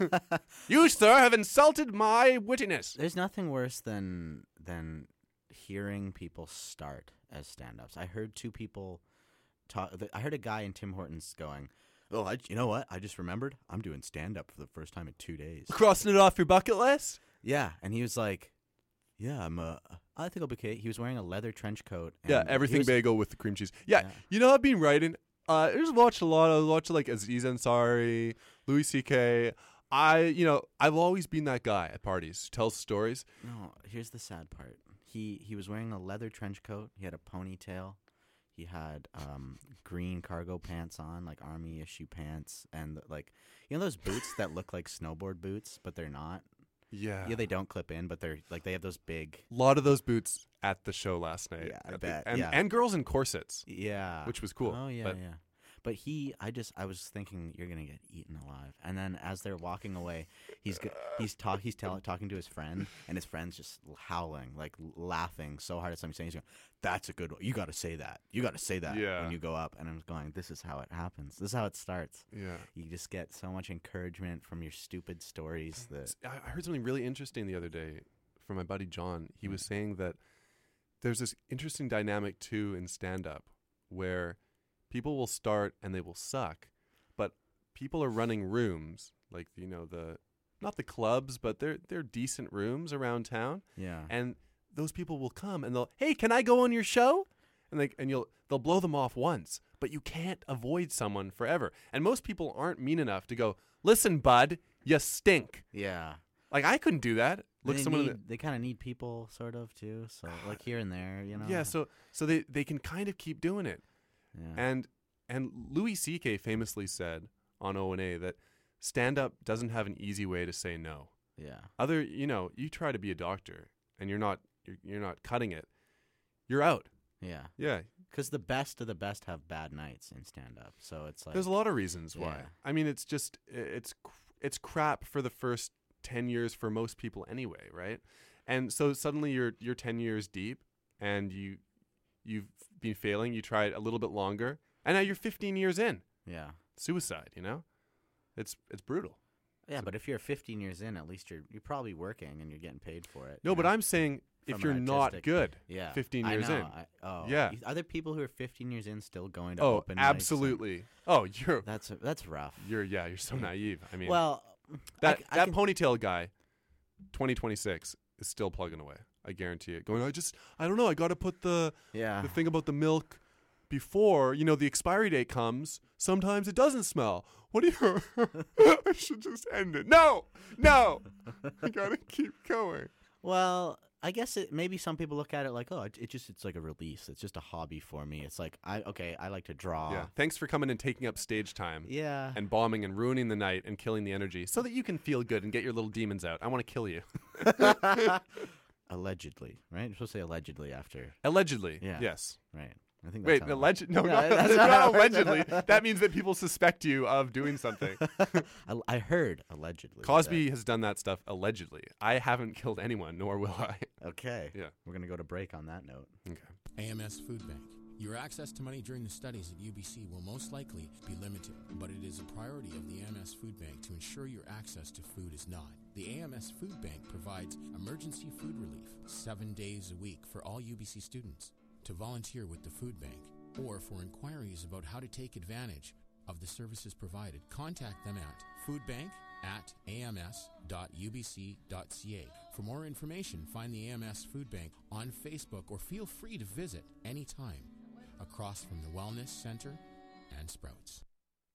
You, sir, have insulted my wittiness. There's nothing worse than than hearing people start as stand-ups. I heard two people talk. I heard a guy in Tim Hortons going, "Oh, I, you know what? I just remembered. I'm doing stand-up for the first time in two days." Crossing it off your bucket list. Yeah, and he was like, "Yeah, I'm. Uh, I think I'll be okay." He was wearing a leather trench coat. And Yeah, he everything was- bagel with the cream cheese. Yeah, Yeah. you know I've been writing. Uh, I just watched a lot. I watched like Aziz Ansari, Louis C K. I, you know, I've always been that guy at parties who tells stories. No, here's the sad part. He he was wearing a leather trench coat. He had a ponytail. He had um, green cargo pants on, like army issue pants, and like you know those boots that look like snowboard boots, but they're not. Yeah, Yeah, they don't clip in, but they're like they have those big. a lot of those boots at the show last night. Yeah, I At the- bet, and yeah. and girls in corsets. Yeah, Which was cool, Oh yeah, but- yeah. But he, I just, I was thinking you're gonna get eaten alive. And then as they're walking away, he's go- he's talk he's tell- talking to his friend, and his friend's just howling, like laughing so hard at something he's saying. He's going, "That's a good one. You got to say that. You got to say that Yeah. when you go up." And I'm going, "This is how it happens. This is how it starts. Yeah. You just get so much encouragement from your stupid stories that I I heard something really interesting the other day from my buddy John. He was saying that there's this interesting dynamic too in stand-up where people will start and they will suck, but people are running rooms like you know the not the clubs, but they're they're decent rooms around town, yeah, and those people will come and they'll hey, can I go on your show? And they and you'll they'll blow them off once, but you can't avoid someone forever. And most people aren't mean enough to go, listen, bud, you stink. yeah." Like I couldn't do that. Look, they someone. in need, they kind of need people, sort of too. So like here and there, you know. the, yeah, so so they they can kind of keep doing it. yeah. And and Louis C K famously said on O and A that stand up doesn't have an easy way to say no. yeah. Other, you know, you try to be a doctor and you're not you're, you're not cutting it. You're out. Yeah. Yeah. Because the best of the best have bad nights in stand up. So it's like. There's a lot of reasons why. Yeah. I mean, it's just it's cr- it's crap for the first ten years for most people anyway, right? And so suddenly you're you're ten years deep and you you've been failing, you try it a little bit longer, and now you're fifteen years in. Yeah. Suicide, you know? It's it's brutal. Yeah, but if you're fifteen years in, at least you're you're probably working and you're getting paid for it. No, you but know? I'm saying if From you're an not artistic- good, yeah, fifteen I years know, in. I, oh, Yeah. y- Are there people who are fifteen years in still going to Oh, open mics and- absolutely. Oh, you're That's that's rough. you're yeah, you're so naive. I mean, Well, that I, that can, ponytail guy, twenty twenty-six is still plugging away. I guarantee it. Going, I just, I don't know. I got to put the Yeah. the thing about the milk before, you know, the expiry date comes. Sometimes it doesn't smell. What do you? I should just end it. No, no. I gotta keep going. Well, I guess it maybe some people look at it like, oh, it, it just it's like a release. It's just a hobby for me. It's like I okay, I like to draw. Yeah. Thanks for coming and taking up stage time. Yeah. And bombing and ruining the night and killing the energy so that you can feel good and get your little demons out. I want to kill you. Allegedly, right? You're supposed to say allegedly after. Allegedly. Yeah. Yes. Right. I think. Wait, That's how- alleged? No, Yeah, not, that's not how- allegedly. That means that people suspect you of doing something. I, I heard allegedly. Cosby has done that stuff allegedly. I haven't killed anyone, nor will I. that- Okay. Yeah. We're gonna go to break on that note. Okay. A M S Food Bank. Your access to money during the studies at U B C will most likely be limited, but it is a priority of the A M S Food Bank to ensure your access to food is not. The A M S Food Bank provides emergency food relief seven days a week for all U B C students. To volunteer with the Food Bank or for inquiries about how to take advantage of the services provided, contact them at foodbank at a m s dot u b c dot c a. For more information, find the A M S Food Bank on Facebook or feel free to visit anytime across from the Wellness Center and Sprouts.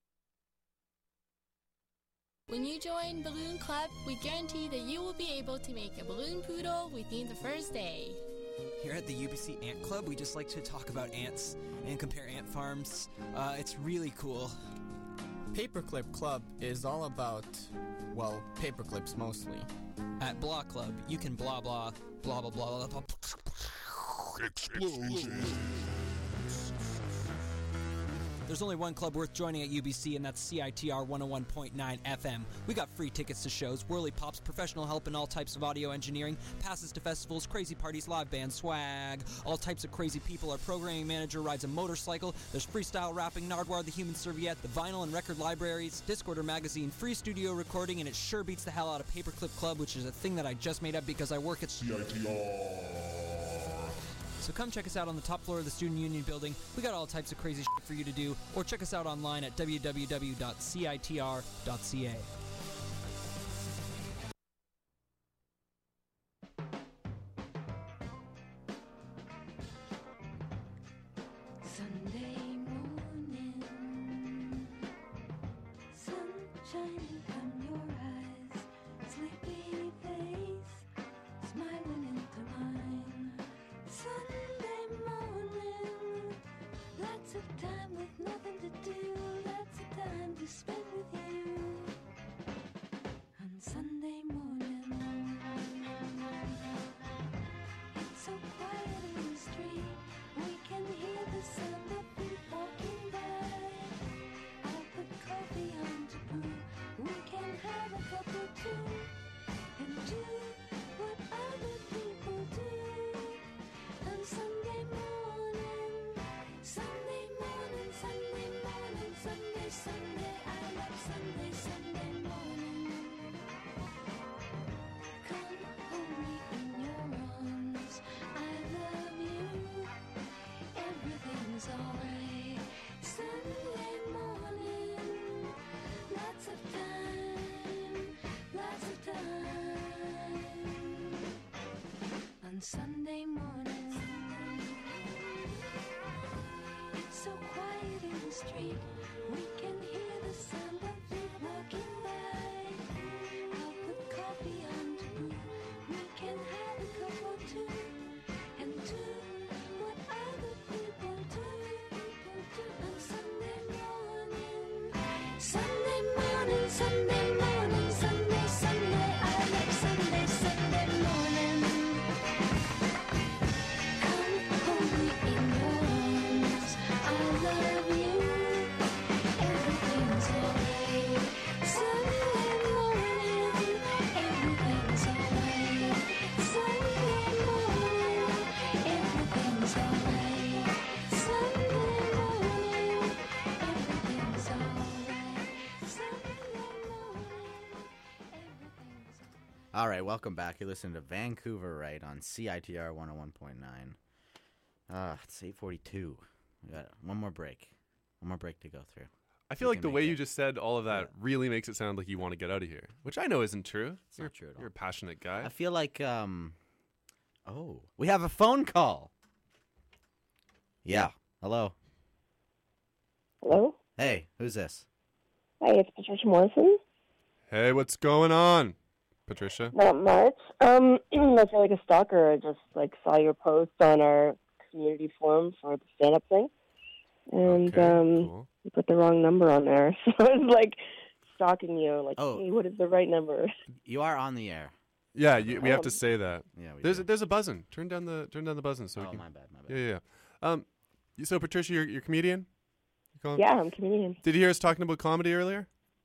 When you join Balloon Club, we guarantee that you will be able to make a balloon poodle within the first day. Here at the U B C Ant Club, we just like to talk about ants and compare ant farms. Uh, it's really cool. Paperclip Club is all about, well, paperclips mostly. At Blah Club, you can blah blah, blah blah blah blah blah. Explosion. There's only one club worth joining at U B C, and that's C I T R one oh one point nine F M. We got free tickets to shows, whirly pops, professional help in all types of audio engineering, passes to festivals, crazy parties, live band swag, all types of crazy people. Our programming manager rides a motorcycle. There's freestyle rapping, Nardwar the Human Serviette, the vinyl and record libraries, Discorder magazine, free studio recording, and it sure beats the hell out of Paperclip Club, which is a thing that I just made up because I work at C I T R. So come check us out on the top floor of the Student Union building. We got all types of crazy shit for you to do, or check us out online at w w w dot c i t r dot c a. Sunday morning, sun shining from your eyes, sleepy face, smiling into mine. Sunday morning, lots of time with nothing to do, lots of time to spend with you. On Sunday morning, it's so quiet in the street, we can hear the sound of feet walking by. I'll put coffee on to brew, we can have a cup or two, and do what other people do. On Sunday morning, Sunday morning, Sunday morning, Sunday, Sunday, I love Sunday, Sunday morning. Come hold me in your arms, I love you, everything's alright. Sunday morning, lots of time, lots of time. On Sunday morning, it's so quiet in the street, we can hear the sound of feet walking by. I'll put coffee on to brew, we can have a cup or two, and do what other people do, people do. On Sunday morning, Sunday morning, Sunday morning, Sunday, Sunday, I love Sunday, Sunday morning. Come hold me in your arms, I love you, everything's alright. Sunday morning, everything's alright. Sunday morning, everything's alright. Sunday morning, everything's alright. Sunday morning, everything's alright. All right, welcome back. You're listening to Vancouver Right on C I T R one oh one point nine. Uh, it's eight forty-two. We got one more break. One more break to go through. I feel we like can the make way it. you just said all of that really makes it sound like you want to get out of here, which I know isn't true. It's you're, not true at all. You're a passionate guy. I feel like um, oh, we have a phone call. Yeah. Hello. Hello? Hey, who's this? Hi, it's Patricia Morrison. Hey, what's going on, Patricia? Not much. Um, I feel like a stalker. I just like saw your post on our community forum for the stand-up thing, and Okay, um, cool. you put the wrong number on there. So I was like stalking you, like, Oh. hey, what is the right number? You are on the air. Yeah, you, we have to Um, say that. Yeah, we There's do. a, there's a buzzing. Turn down the turn down the buzzing so we Oh, can. my bad, my bad. Yeah, yeah. yeah. Um, you- so Patricia, you're you're a comedian. You calling- Yeah, I'm a comedian. Did you hear us talking about comedy earlier?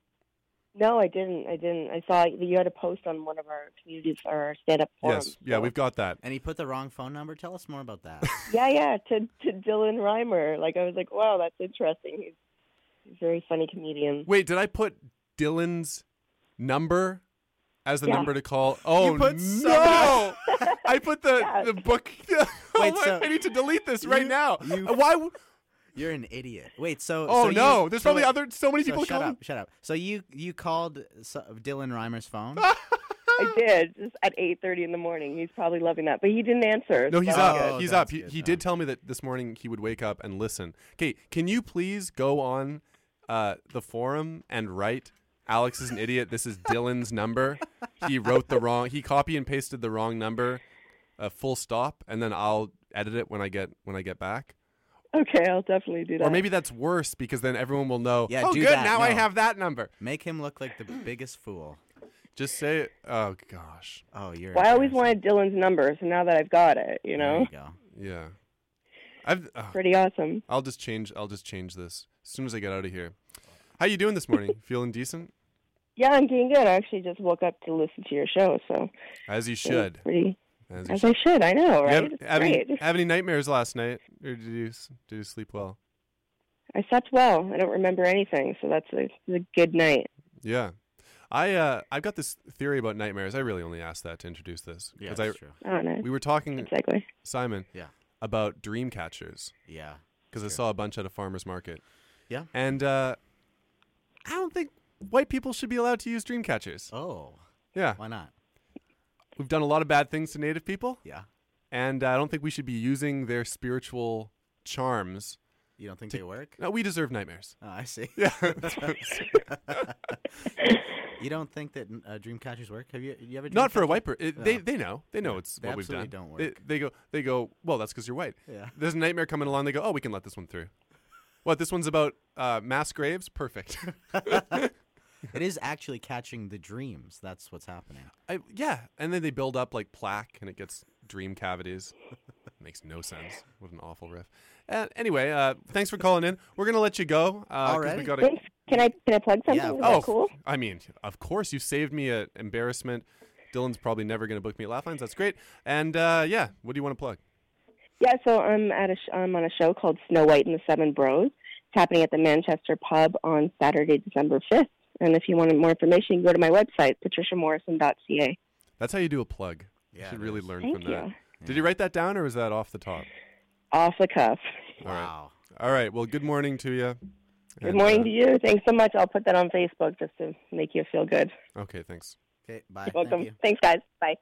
No, I didn't. I didn't. I saw that you had a post on one of our communities or our stand-up forums. Yes. Yeah, so- we've got that. And he put the wrong phone number. Tell us more about that. Yeah, yeah, to to Dylan Reimer. Like, I was like, wow, that's interesting. He's, he's a very funny comedian. Wait, did I put Dylan's number as the Yeah. number to call? Oh put no! I put the Yeah. the book. oh, Wait, my- so I need to delete this right you- now. you- Uh, Why? w- You're an idiot. Wait, so Oh so you- no! There's so probably wait, other so many so people shut calling. up, shut up. So you you called so, Dylan Reimer's phone? I did, just at eight thirty in the morning. He's probably loving that. But he didn't answer. No, he's so up. that's Oh, good. he's that's up. He, good, he though. did tell me that this morning he would wake up and listen. Okay, can you please go on uh, the forum and write Alex is an idiot. This is Dylan's number. He wrote the wrong. He copy and pasted the wrong number, uh, full stop, and then I'll edit it when I get when I get back. Okay, I'll definitely do that. Or maybe that's worse because then everyone will know. Yeah, oh, do good. that. Now I No. have that number. Make him look like the biggest fool. Just say it. Oh gosh. Oh, you're. Well, I always embarrassing. wanted Dylan's number, so now that I've got it, you There know, you go. Yeah. I've. oh, pretty awesome. I'll just change. I'll just change this as soon as I get out of here. How you doing this morning? Feeling decent? Yeah, I'm doing good. I actually just woke up to listen to your show, so As you it's should. Pretty, As you as should. I should. I know, You right? have, It's have, any, great. have any nightmares last night, or did you s- did you sleep well? I slept well. I don't remember anything, so that's a, it's a good night. Yeah, I uh, I've got this theory about nightmares. I really only asked that to introduce this Yeah, I that's true. Oh, nice. we were talking Good segue. Simon Yeah. about dream catchers Yeah. because I Sure. saw a bunch at a farmer's market. Yeah. and uh, I don't think white people should be allowed to use dream catchers. Oh. Yeah, Why not? we've done a lot of bad things to Native people, Yeah. and I don't think we should be using their spiritual charms. You don't think To- they work? No, we deserve nightmares. Oh, I see. Yeah. You don't think that uh, dream catchers work? Have you? You ever? Not for a dream white person. It, They No. they know they know Yeah, it's they what we've done. absolutely don't They, work. they go they go. Well, that's because you're white. Yeah. There's a nightmare coming along. They go, oh, we can let this one through. What? This one's about uh, mass graves. Perfect. It is actually catching the dreams. That's what's happening. I, yeah, and then they build up like plaque, and it gets dream cavities. Makes no sense. What an awful riff. Uh, anyway, uh, thanks for calling in. We're gonna let you go. Uh, 'cause Already? We gotta, Thanks. Can I can I plug something? Yeah, Is oh, that cool? I mean, of course, you saved me an embarrassment. Dylan's probably never gonna book me at Laughlines. That's great. And uh, yeah, what do you want to plug? Yeah, so I'm at a sh- I'm on a show called Snow White and the Seven Bros. It's happening at the Manchester Pub on Saturday, December fifth. And if you want more information, you can go to my website, patricia morrison dot c a. That's how you do a plug. Yeah, you should it really is. learn Thank from that. you. Did you write that down, or was that off the top? Off the cuff. All right. Wow. All right. Well, good morning to you. Good morning to you. Thanks so much. I'll put that on Facebook just to make you feel good. Okay. Thanks. Okay. Bye. You're welcome. Thank you. Thanks, guys. Bye.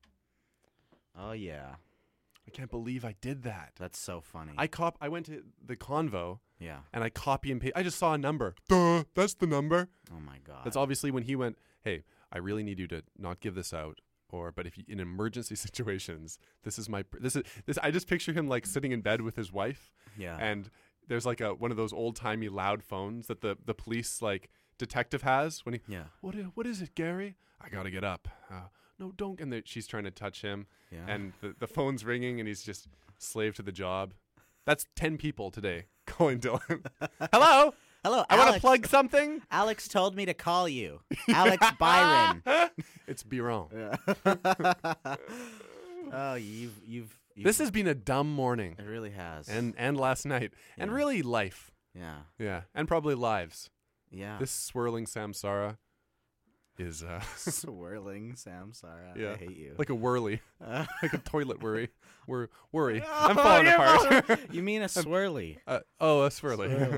Oh yeah. I can't believe I did that. That's so funny. I cop. I went to the convo yeah. and I copy and paste. I just saw a number. Duh. That's the number. Oh my god. That's obviously when he went. Hey, I really need you to not give this out. Or, but if you, in emergency situations, this is my. pr- This is this. I just picture him like sitting in bed with his wife. Yeah. And there's like a one of those old timey loud phones that the the police like detective has when he. Yeah. What is, what is it, Gary? I gotta get up. Uh, no, don't. And the, she's trying to touch him, Yeah. and the, the phone's ringing, and he's just slave to the job. That's ten people today calling Dylan. Hello, Hello. I want to Alex. plug something. Alex told me to call you. Alex Byron. It's Biron. Yeah. Oh, you've you've. you've This has been a dumb morning, It really has. and and last night, and Yeah. really life. yeah. Yeah, and probably lives. Yeah. This swirling samsara is uh, swirling samsara. yeah, I hate you. like a whirly, Uh, like a toilet worry, Wor- worry. I'm Oh, falling yeah, apart. You mean a swirly? Uh, oh, a swirly. Swirly.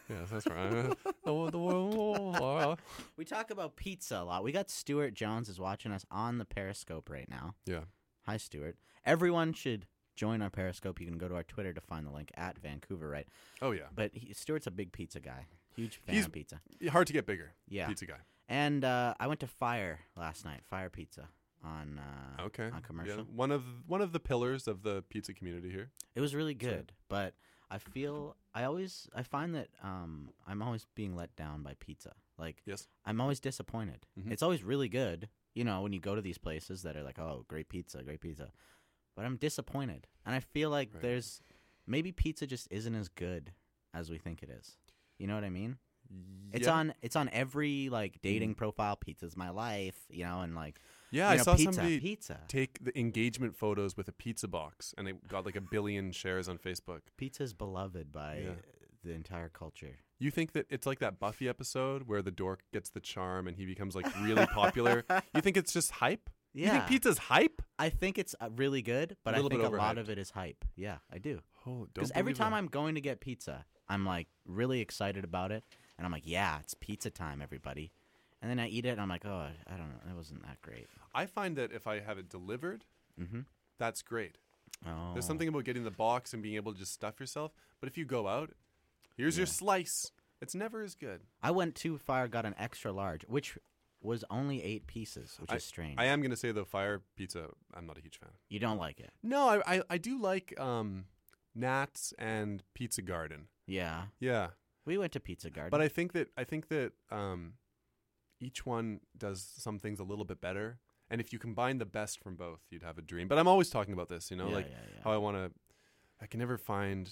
Yes, that's right. The- the- We talk about pizza a lot. We got Stuart Jones is watching us on the Periscope right now. Yeah. Hi, Stuart. Everyone should join our Periscope. You can go to our Twitter to find the link at Vancouver, right? Oh, yeah. But he, Stuart's a big pizza guy. Huge fan He's of pizza. hard to get bigger. Yeah. Pizza guy. And uh, I went to Fire last night. Fire Pizza on uh, Okay. on commercial. Yeah. One of one of the pillars of the pizza community here. It was really good, but I feel I always I find that um, I'm always being let down by pizza. Like, yes, I'm always disappointed. Mhm. It's always really good, you know, when you go to these places that are like, oh, great pizza, great pizza. But I'm disappointed, and I feel like Right. there's maybe pizza just isn't as good as we think it is. You know what I mean? It's Yeah. on it's on every like dating profile. Pizza's my life, you know, and like Yeah, you I know, saw pizza, somebody pizza. take the engagement photos with a pizza box, and it got like a billion shares on Facebook. Pizza's beloved by Yeah. the entire culture. You think that it's like that Buffy episode where the dork gets the charm and he becomes like really popular? You think it's just hype? You Yeah. think pizza's hype? I think it's uh, really good, but A I little think bit a lot overhyped. of it is hype. Yeah, I do. Oh, Because don't every believe time that. I'm going to get pizza, I'm like really excited about it, and I'm like, yeah, it's pizza time, everybody. And then I eat it, and I'm like, oh, I don't know, it wasn't that great. I find that if I have it delivered, Mm-hmm. that's great. Oh. There's something about getting the box and being able to just stuff yourself. But if you go out, here's your Yeah. slice. It's never as good. I went to Fire, got an extra large, which was only eight pieces, which I, is strange. I am going to say, though, Fire Pizza, I'm not a huge fan. You don't like it? No, I I, I do like um, Nats and Pizza Garden. Yeah. Yeah. We went to Pizza Garden. But I think that I think that um, each one does some things a little bit better. And if you combine the best from both, you'd have a dream. But I'm always talking about this, you know, Yeah, like yeah, yeah. how I want to. I can never find.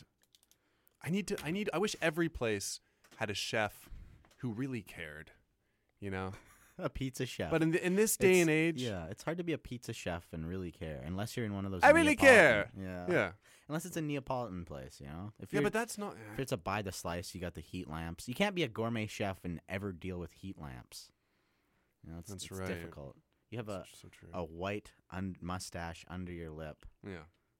I need to. I need. I wish every place had a chef who really cared, you know. a pizza chef. But in the, in this day It's- and age, yeah, it's hard to be a pizza chef and really care, unless you're in one of those. I really care. Neapolitan- Yeah. Yeah. Unless it's a Neapolitan place, you know. If Yeah, you're- but that's not- If it's a by the slice, you got the heat lamps. You can't be a gourmet chef and ever deal with heat lamps. You know, it's, That's it's right. difficult. You have a That's so true. a white un- mustache under your lip. Yeah.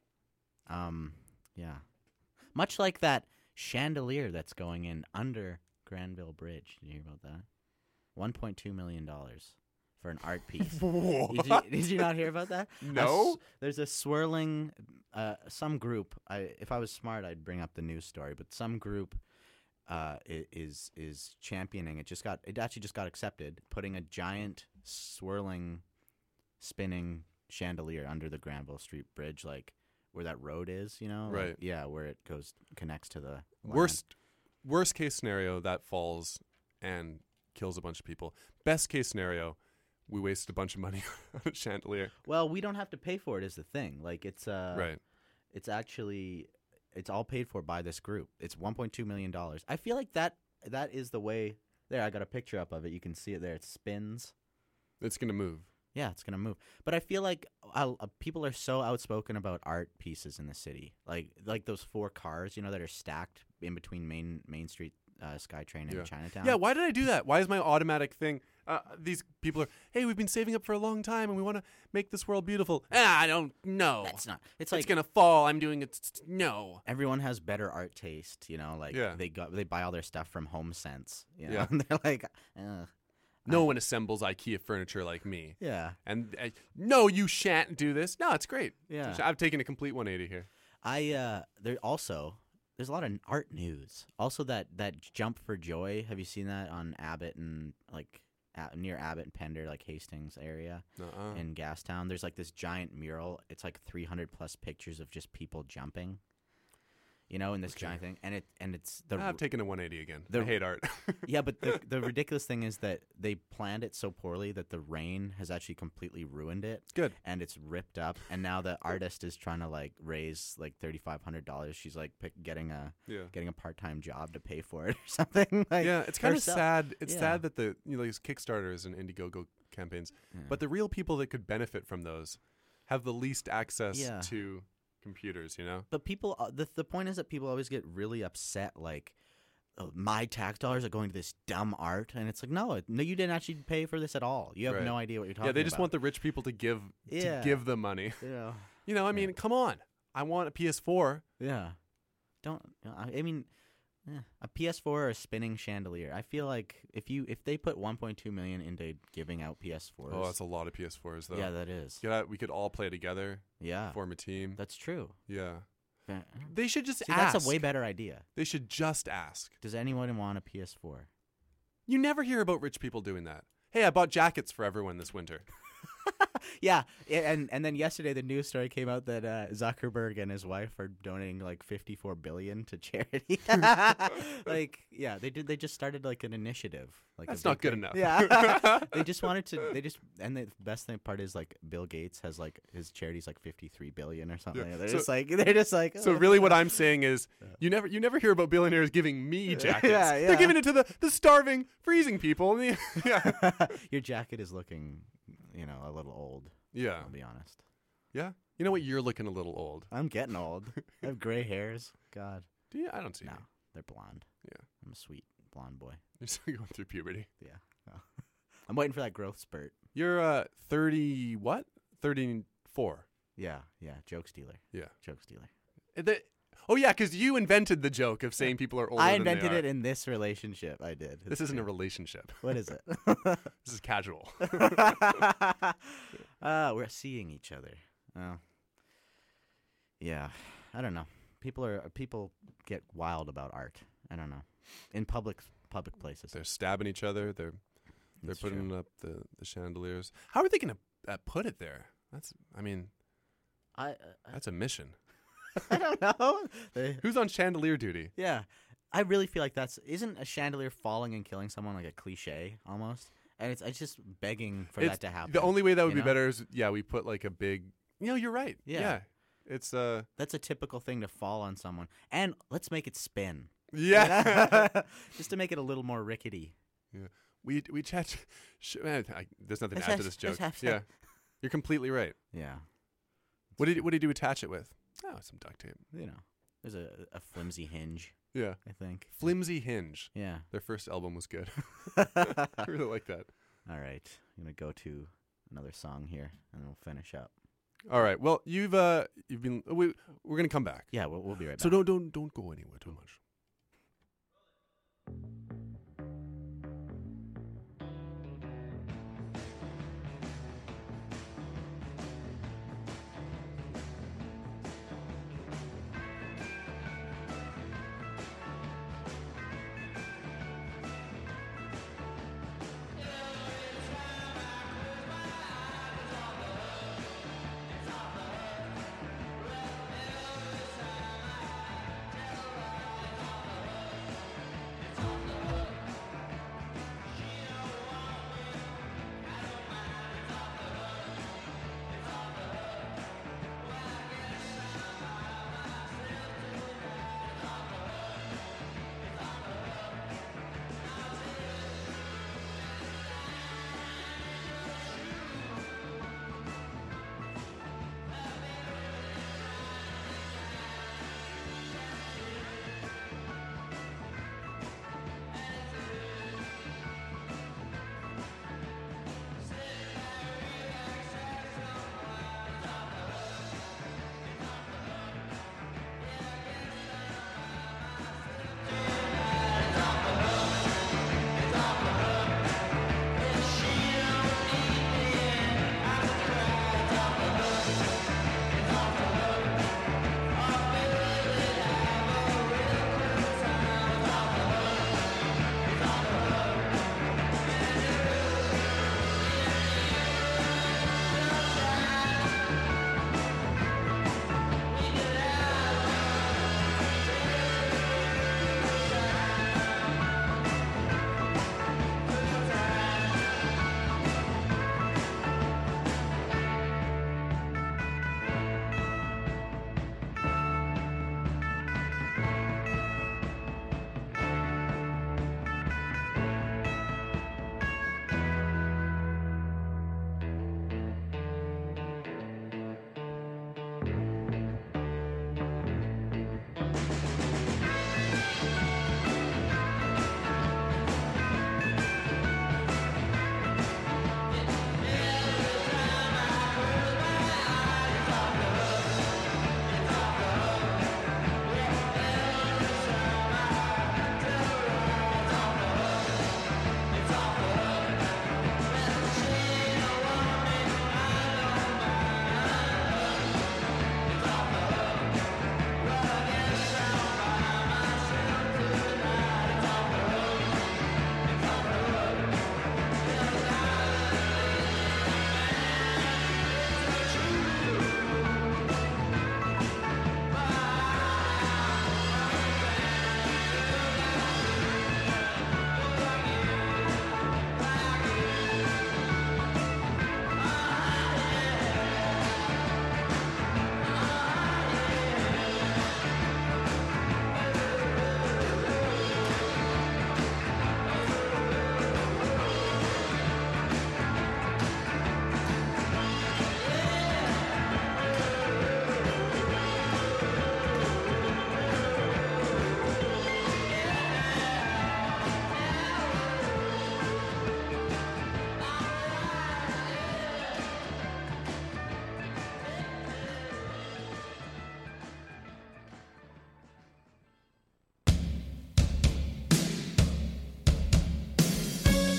Um. Yeah. Much like that chandelier that's going in under Granville Bridge. Did you hear about that? One point two million dollars for an art piece. Did, you, What? did you not hear about that? A No. s- there's a swirling, uh, some group. I, if I was smart, I'd bring up the news story. But some group uh, i- is is championing. It just got. It actually just got accepted. Putting a giant swirling, spinning chandelier under the Granville Street Bridge, like where that road is. You know, like- Right. yeah, where it goes connects to the land. Worst worst case scenario, that falls and kills a bunch of people. Best case scenario, we wasted a bunch of money on a chandelier. Well, we don't have to pay for it is the thing. Like it's uh Right. It's actually it's all paid for by this group. It's one point two million dollars. I feel like that that is the way. There, I got a picture up of it. You can see it there. It spins. It's gonna move. Yeah, it's gonna move. But I feel like uh, uh, people are so outspoken about art pieces in the city, like like those four cars, you know, that are stacked in between Main Main Street, uh, SkyTrain, and Yeah. Chinatown. Yeah, why did I do that? Why is my automatic thing? Uh, these people are, hey, we've been saving up for a long time and we want to make this world beautiful. Ah, I don't know. That's not. It's It's like gonna fall. I'm doing it. No. everyone has better art taste, you know. Like Yeah. they got they buy all their stuff from Home Sense. You know? Yeah. And they're like, Ugh. No one assembles IKEA furniture like me. Yeah. And uh, no, you shan't do this. No, it's great. Yeah. I've taken a complete one eighty here. I uh there also there's a lot of art news. Also that that Jump for Joy. Have you seen that on Abbott and like a near Abbott and Pender, like Hastings area Uh-uh. in Gastown? There's like this giant mural. It's like three hundred plus pictures of just people jumping. You know, in this giant thing, and it and it's the I've taken a one eighty again. the- I hate art. yeah, but the the ridiculous thing is that they planned it so poorly that the rain has actually completely ruined it. Good. And it's ripped up, and now the artist is trying to like raise like thirty five hundred dollars. She's like pick, getting a Yeah. getting a part time job to pay for it or something. Like yeah, it's kind of herself. sad. It's Yeah. sad that the you know these Kickstarters and Indiegogo campaigns, but the real people that could benefit from those have the least access Yeah. to computers. You know. But people, uh, the the point is that people always get really upset, like. Oh, my tax dollars are going to this dumb art, and it's like, no, no, you didn't actually pay for this at all. You have Right. no idea what you're talking Yeah, about. they just want the rich people to give Yeah. to give the money. Yeah. You know, I mean, come on. I want a P S four. Yeah. Don't I I mean Eh, a P S four or a spinning chandelier. I feel like if you if they put one point two million into giving out P S fours. Oh, that's a lot of P S fours, though. Yeah, that is. Get out, we could all play together. Yeah. Form a team. That's true. Yeah. Uh, They should just See, ask. that's a way better idea. They should just ask. Does anyone want a P S four? You never hear about rich people doing that. Hey, I bought jackets for everyone this winter. Yeah, and and then yesterday the news story came out that uh, Zuckerberg and his wife are donating like fifty-four billion to charity. Like, yeah, they did. They just started like an initiative. Like That's a not big good thing. enough. Yeah, they just wanted to. They just and the best thing part is like Bill Gates has like his charity's like fifty-three billion or something. Yeah. They're So- just like they're just like. So "Oh." really, what I'm saying is, you never you never hear about billionaires giving me jackets. Yeah, yeah. They're giving it to the, the starving, freezing people. Yeah. Your jacket is looking, you know, a little old. Yeah. I'll be honest. Yeah. You know what? You're looking a little old. I'm getting old. I have gray hairs. God. Do you? I don't see. No, any. they're blonde. Yeah. I'm a sweet blonde boy. You're still going through puberty. Yeah. Oh. I'm waiting for that growth spurt. You're uh thirty what? thirty-four. Yeah, yeah. Joke stealer. Yeah. Joke stealer. Uh, the- oh yeah, because you invented the joke of saying people are older. I than they invented are. it in this relationship. I did. This isn't a relationship. What is it? This is casual. uh, we're seeing each other. Oh. Yeah. I don't know. People are people get wild about art. I don't know. In public public places. They're stabbing each other. They're they're It's putting true. up the, the chandeliers. How are they going to uh, put it there? That's. I mean, I, uh, that's a mission. I don't know. They, Who's on chandelier duty? yeah. I really feel like that's isn't a chandelier falling and killing someone like a cliche almost? And it's it's just begging for It's- that to happen. The only way that would you be know? better is yeah, we put like a big. You know, you're right. Yeah. Yeah. It's uh. That's a typical thing to fall on someone. And let's make it spin. Yeah. Just to make it a little more rickety. Yeah. We we chat. Sh- man, I, there's nothing to Let's add to have- this let's joke. have Yeah. some- You're completely right. Yeah. What did what did you attach it with? Oh, some duct tape. You know, there's a, a flimsy hinge. Yeah. I think. Flimsy Hinge. Yeah. Their first album was good. I really like that. All right. I'm going to go to another song here and then we'll finish up. All right. Well, you've uh you've been we we're gonna come back. Yeah, we'll, we'll be right back. So don't don't don't go anywhere too much. It's on the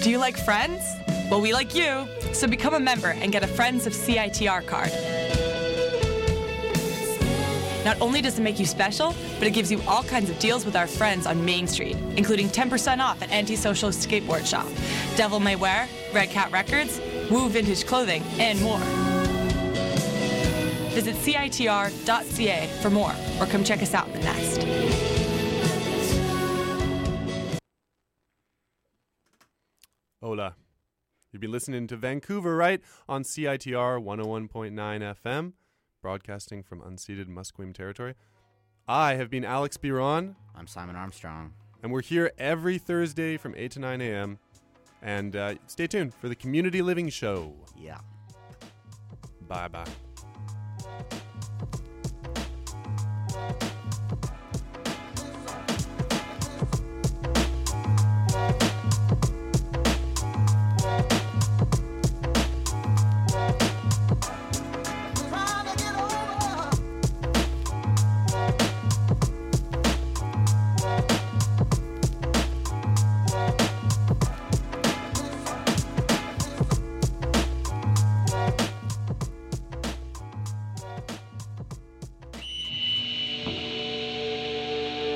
Do you like Friends? Well, we like you, so become a member and get a Friends of C I T R card. Not only does it make you special, but it gives you all kinds of deals with our friends on Main Street, including ten percent off at Antisocial Skateboard Shop, Devil May Wear, Red Cat Records, Woo Vintage Clothing, and more. Visit C I T R dot C A for more, or come check us out in the Nest. Hola. You've been listening to Vancouver Right on C I T R one oh one point nine F M, broadcasting from unceded Musqueam territory. I have been Alex Biron. I'm Simon Armstrong. And we're here every Thursday from eight to nine a.m. And uh, stay tuned for the Community Living Show. Yeah. Bye-bye.